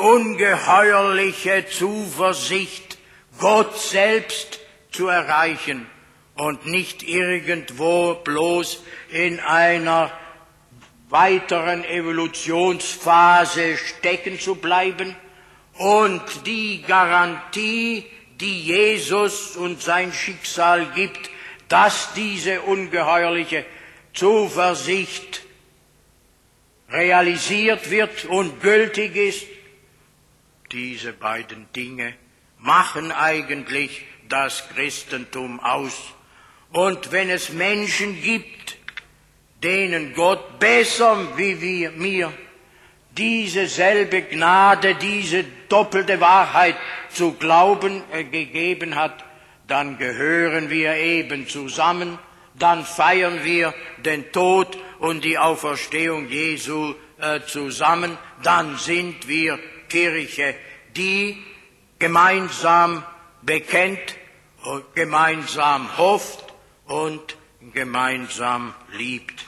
ungeheuerliche Zuversicht, Gott selbst zu erreichen und nicht irgendwo bloß in einer weiteren Evolutionsphase stecken zu bleiben und die Garantie, die Jesus und sein Schicksal gibt, dass diese ungeheuerliche Zuversicht realisiert wird und gültig ist, diese beiden Dinge machen eigentlich das Christentum aus. Und wenn es Menschen gibt, denen Gott besser wie wir, mir diese selbe Gnade, diese doppelte Wahrheit zu glauben äh, gegeben hat, dann gehören wir eben zusammen, dann feiern wir den Tod und die Auferstehung Jesu äh, zusammen, dann sind wir Kirche, die gemeinsam bekennt, gemeinsam hofft und gemeinsam liebt.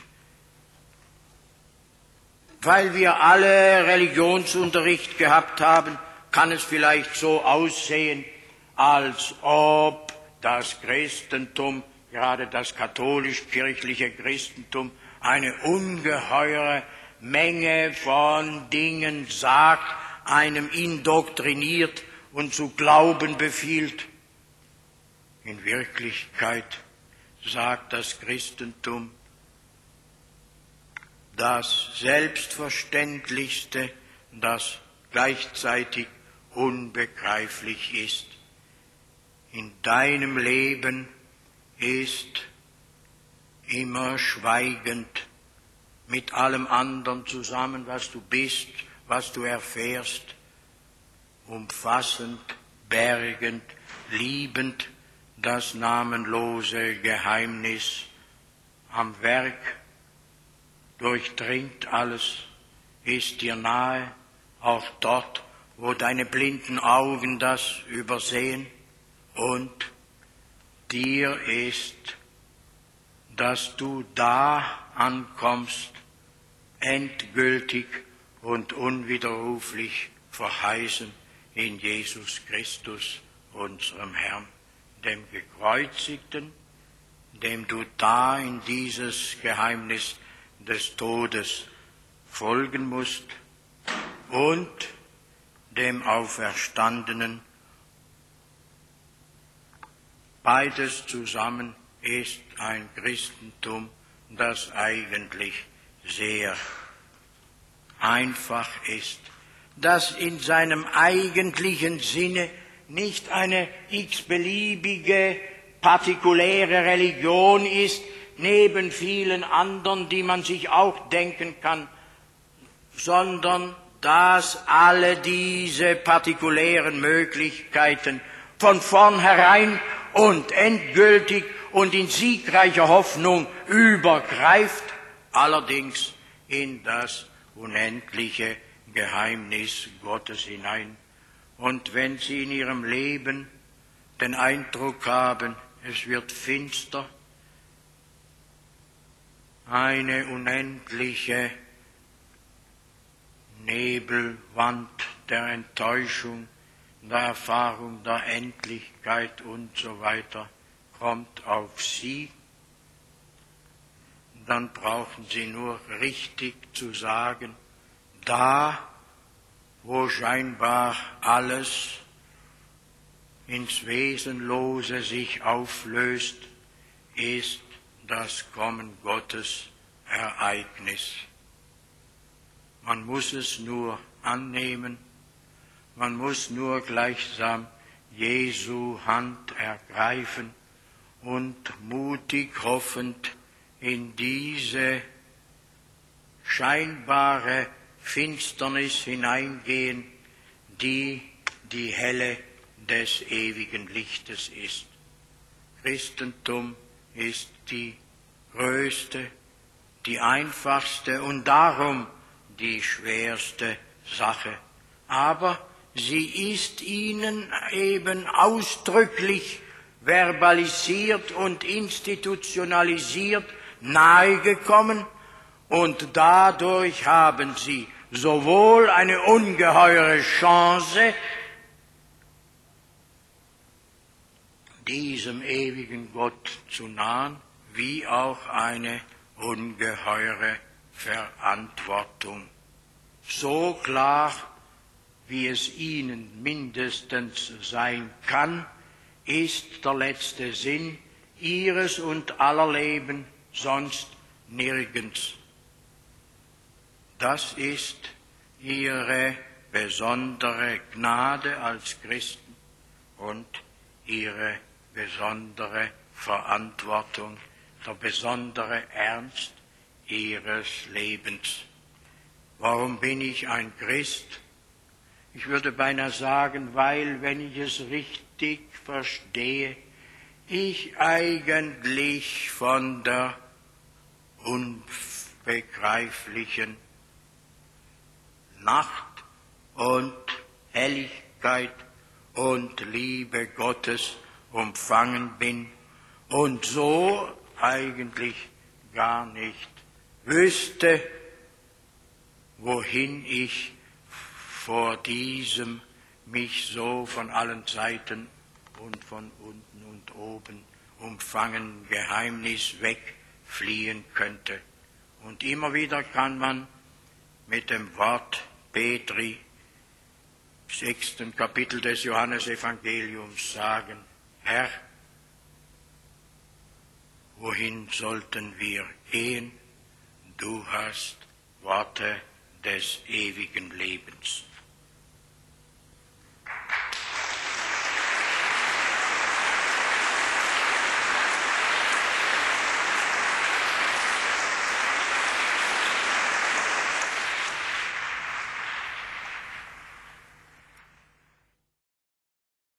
Weil wir alle Religionsunterricht gehabt haben, kann es vielleicht so aussehen, als ob das Christentum, gerade das katholisch-kirchliche Christentum, eine ungeheure Menge von Dingen sagt, einem indoktriniert und zu glauben befiehlt. In Wirklichkeit sagt das Christentum das Selbstverständlichste, das gleichzeitig unbegreiflich ist. In deinem Leben ist immer schweigend mit allem anderen zusammen, was du bist, was du erfährst, umfassend, bergend, liebend das namenlose Geheimnis am Werk, durchdringt alles, ist dir nahe, auch dort, wo deine blinden Augen das übersehen, und dir ist, dass du da ankommst, endgültig und unwiderruflich verheißen in Jesus Christus, unserem Herrn, dem Gekreuzigten, dem du da in dieses Geheimnis des Todes folgen musst, und dem Auferstandenen. Beides zusammen ist ein Christentum, das eigentlich sehr einfach ist, das in seinem eigentlichen Sinne nicht eine x-beliebige, partikuläre Religion ist, neben vielen anderen, die man sich auch denken kann, sondern dass alle diese partikulären Möglichkeiten von vornherein und endgültig und in siegreicher Hoffnung übergreift, allerdings in das unendliche Geheimnis Gottes hinein. Und wenn Sie in Ihrem Leben den Eindruck haben, es wird finster, eine unendliche Nebelwand der Enttäuschung, der Erfahrung der Endlichkeit und so weiter kommt auf Sie, dann brauchen Sie nur richtig zu sagen, da, wo scheinbar alles ins Wesenlose sich auflöst, ist das Kommen Gottes Ereignis. Man muss es nur annehmen, man muss nur gleichsam Jesu Hand ergreifen und mutig hoffend in diese scheinbare Finsternis hineingehen, die die Helle des ewigen Lichtes ist. Christentum ist die größte, die einfachste und darum die schwerste Sache. Aber sie ist ihnen eben ausdrücklich verbalisiert und institutionalisiert nahegekommen, und dadurch haben sie sowohl eine ungeheure Chance, diesem ewigen Gott zu nahen, wie auch eine ungeheure Verantwortung. So klar, wie es ihnen mindestens sein kann, ist der letzte Sinn ihres und aller Leben, sonst nirgends. Das ist ihre besondere Gnade als Christen und ihre besondere Verantwortung, der besondere Ernst ihres Lebens. Warum bin ich ein Christ? Ich würde beinahe sagen, weil, wenn ich es richtig verstehe, ich eigentlich von der unbegreiflichen Nacht und Helligkeit und Liebe Gottes umfangen bin und so eigentlich gar nicht wüsste, wohin ich vor diesem mich so von allen Seiten und von unten und oben umfangen Geheimnis wegfliehen könnte. Und immer wieder kann man mit dem Wort Petri, sechsten Kapitel des Johannesevangeliums, sagen: Herr, wohin sollten wir gehen? Du hast Worte des ewigen Lebens.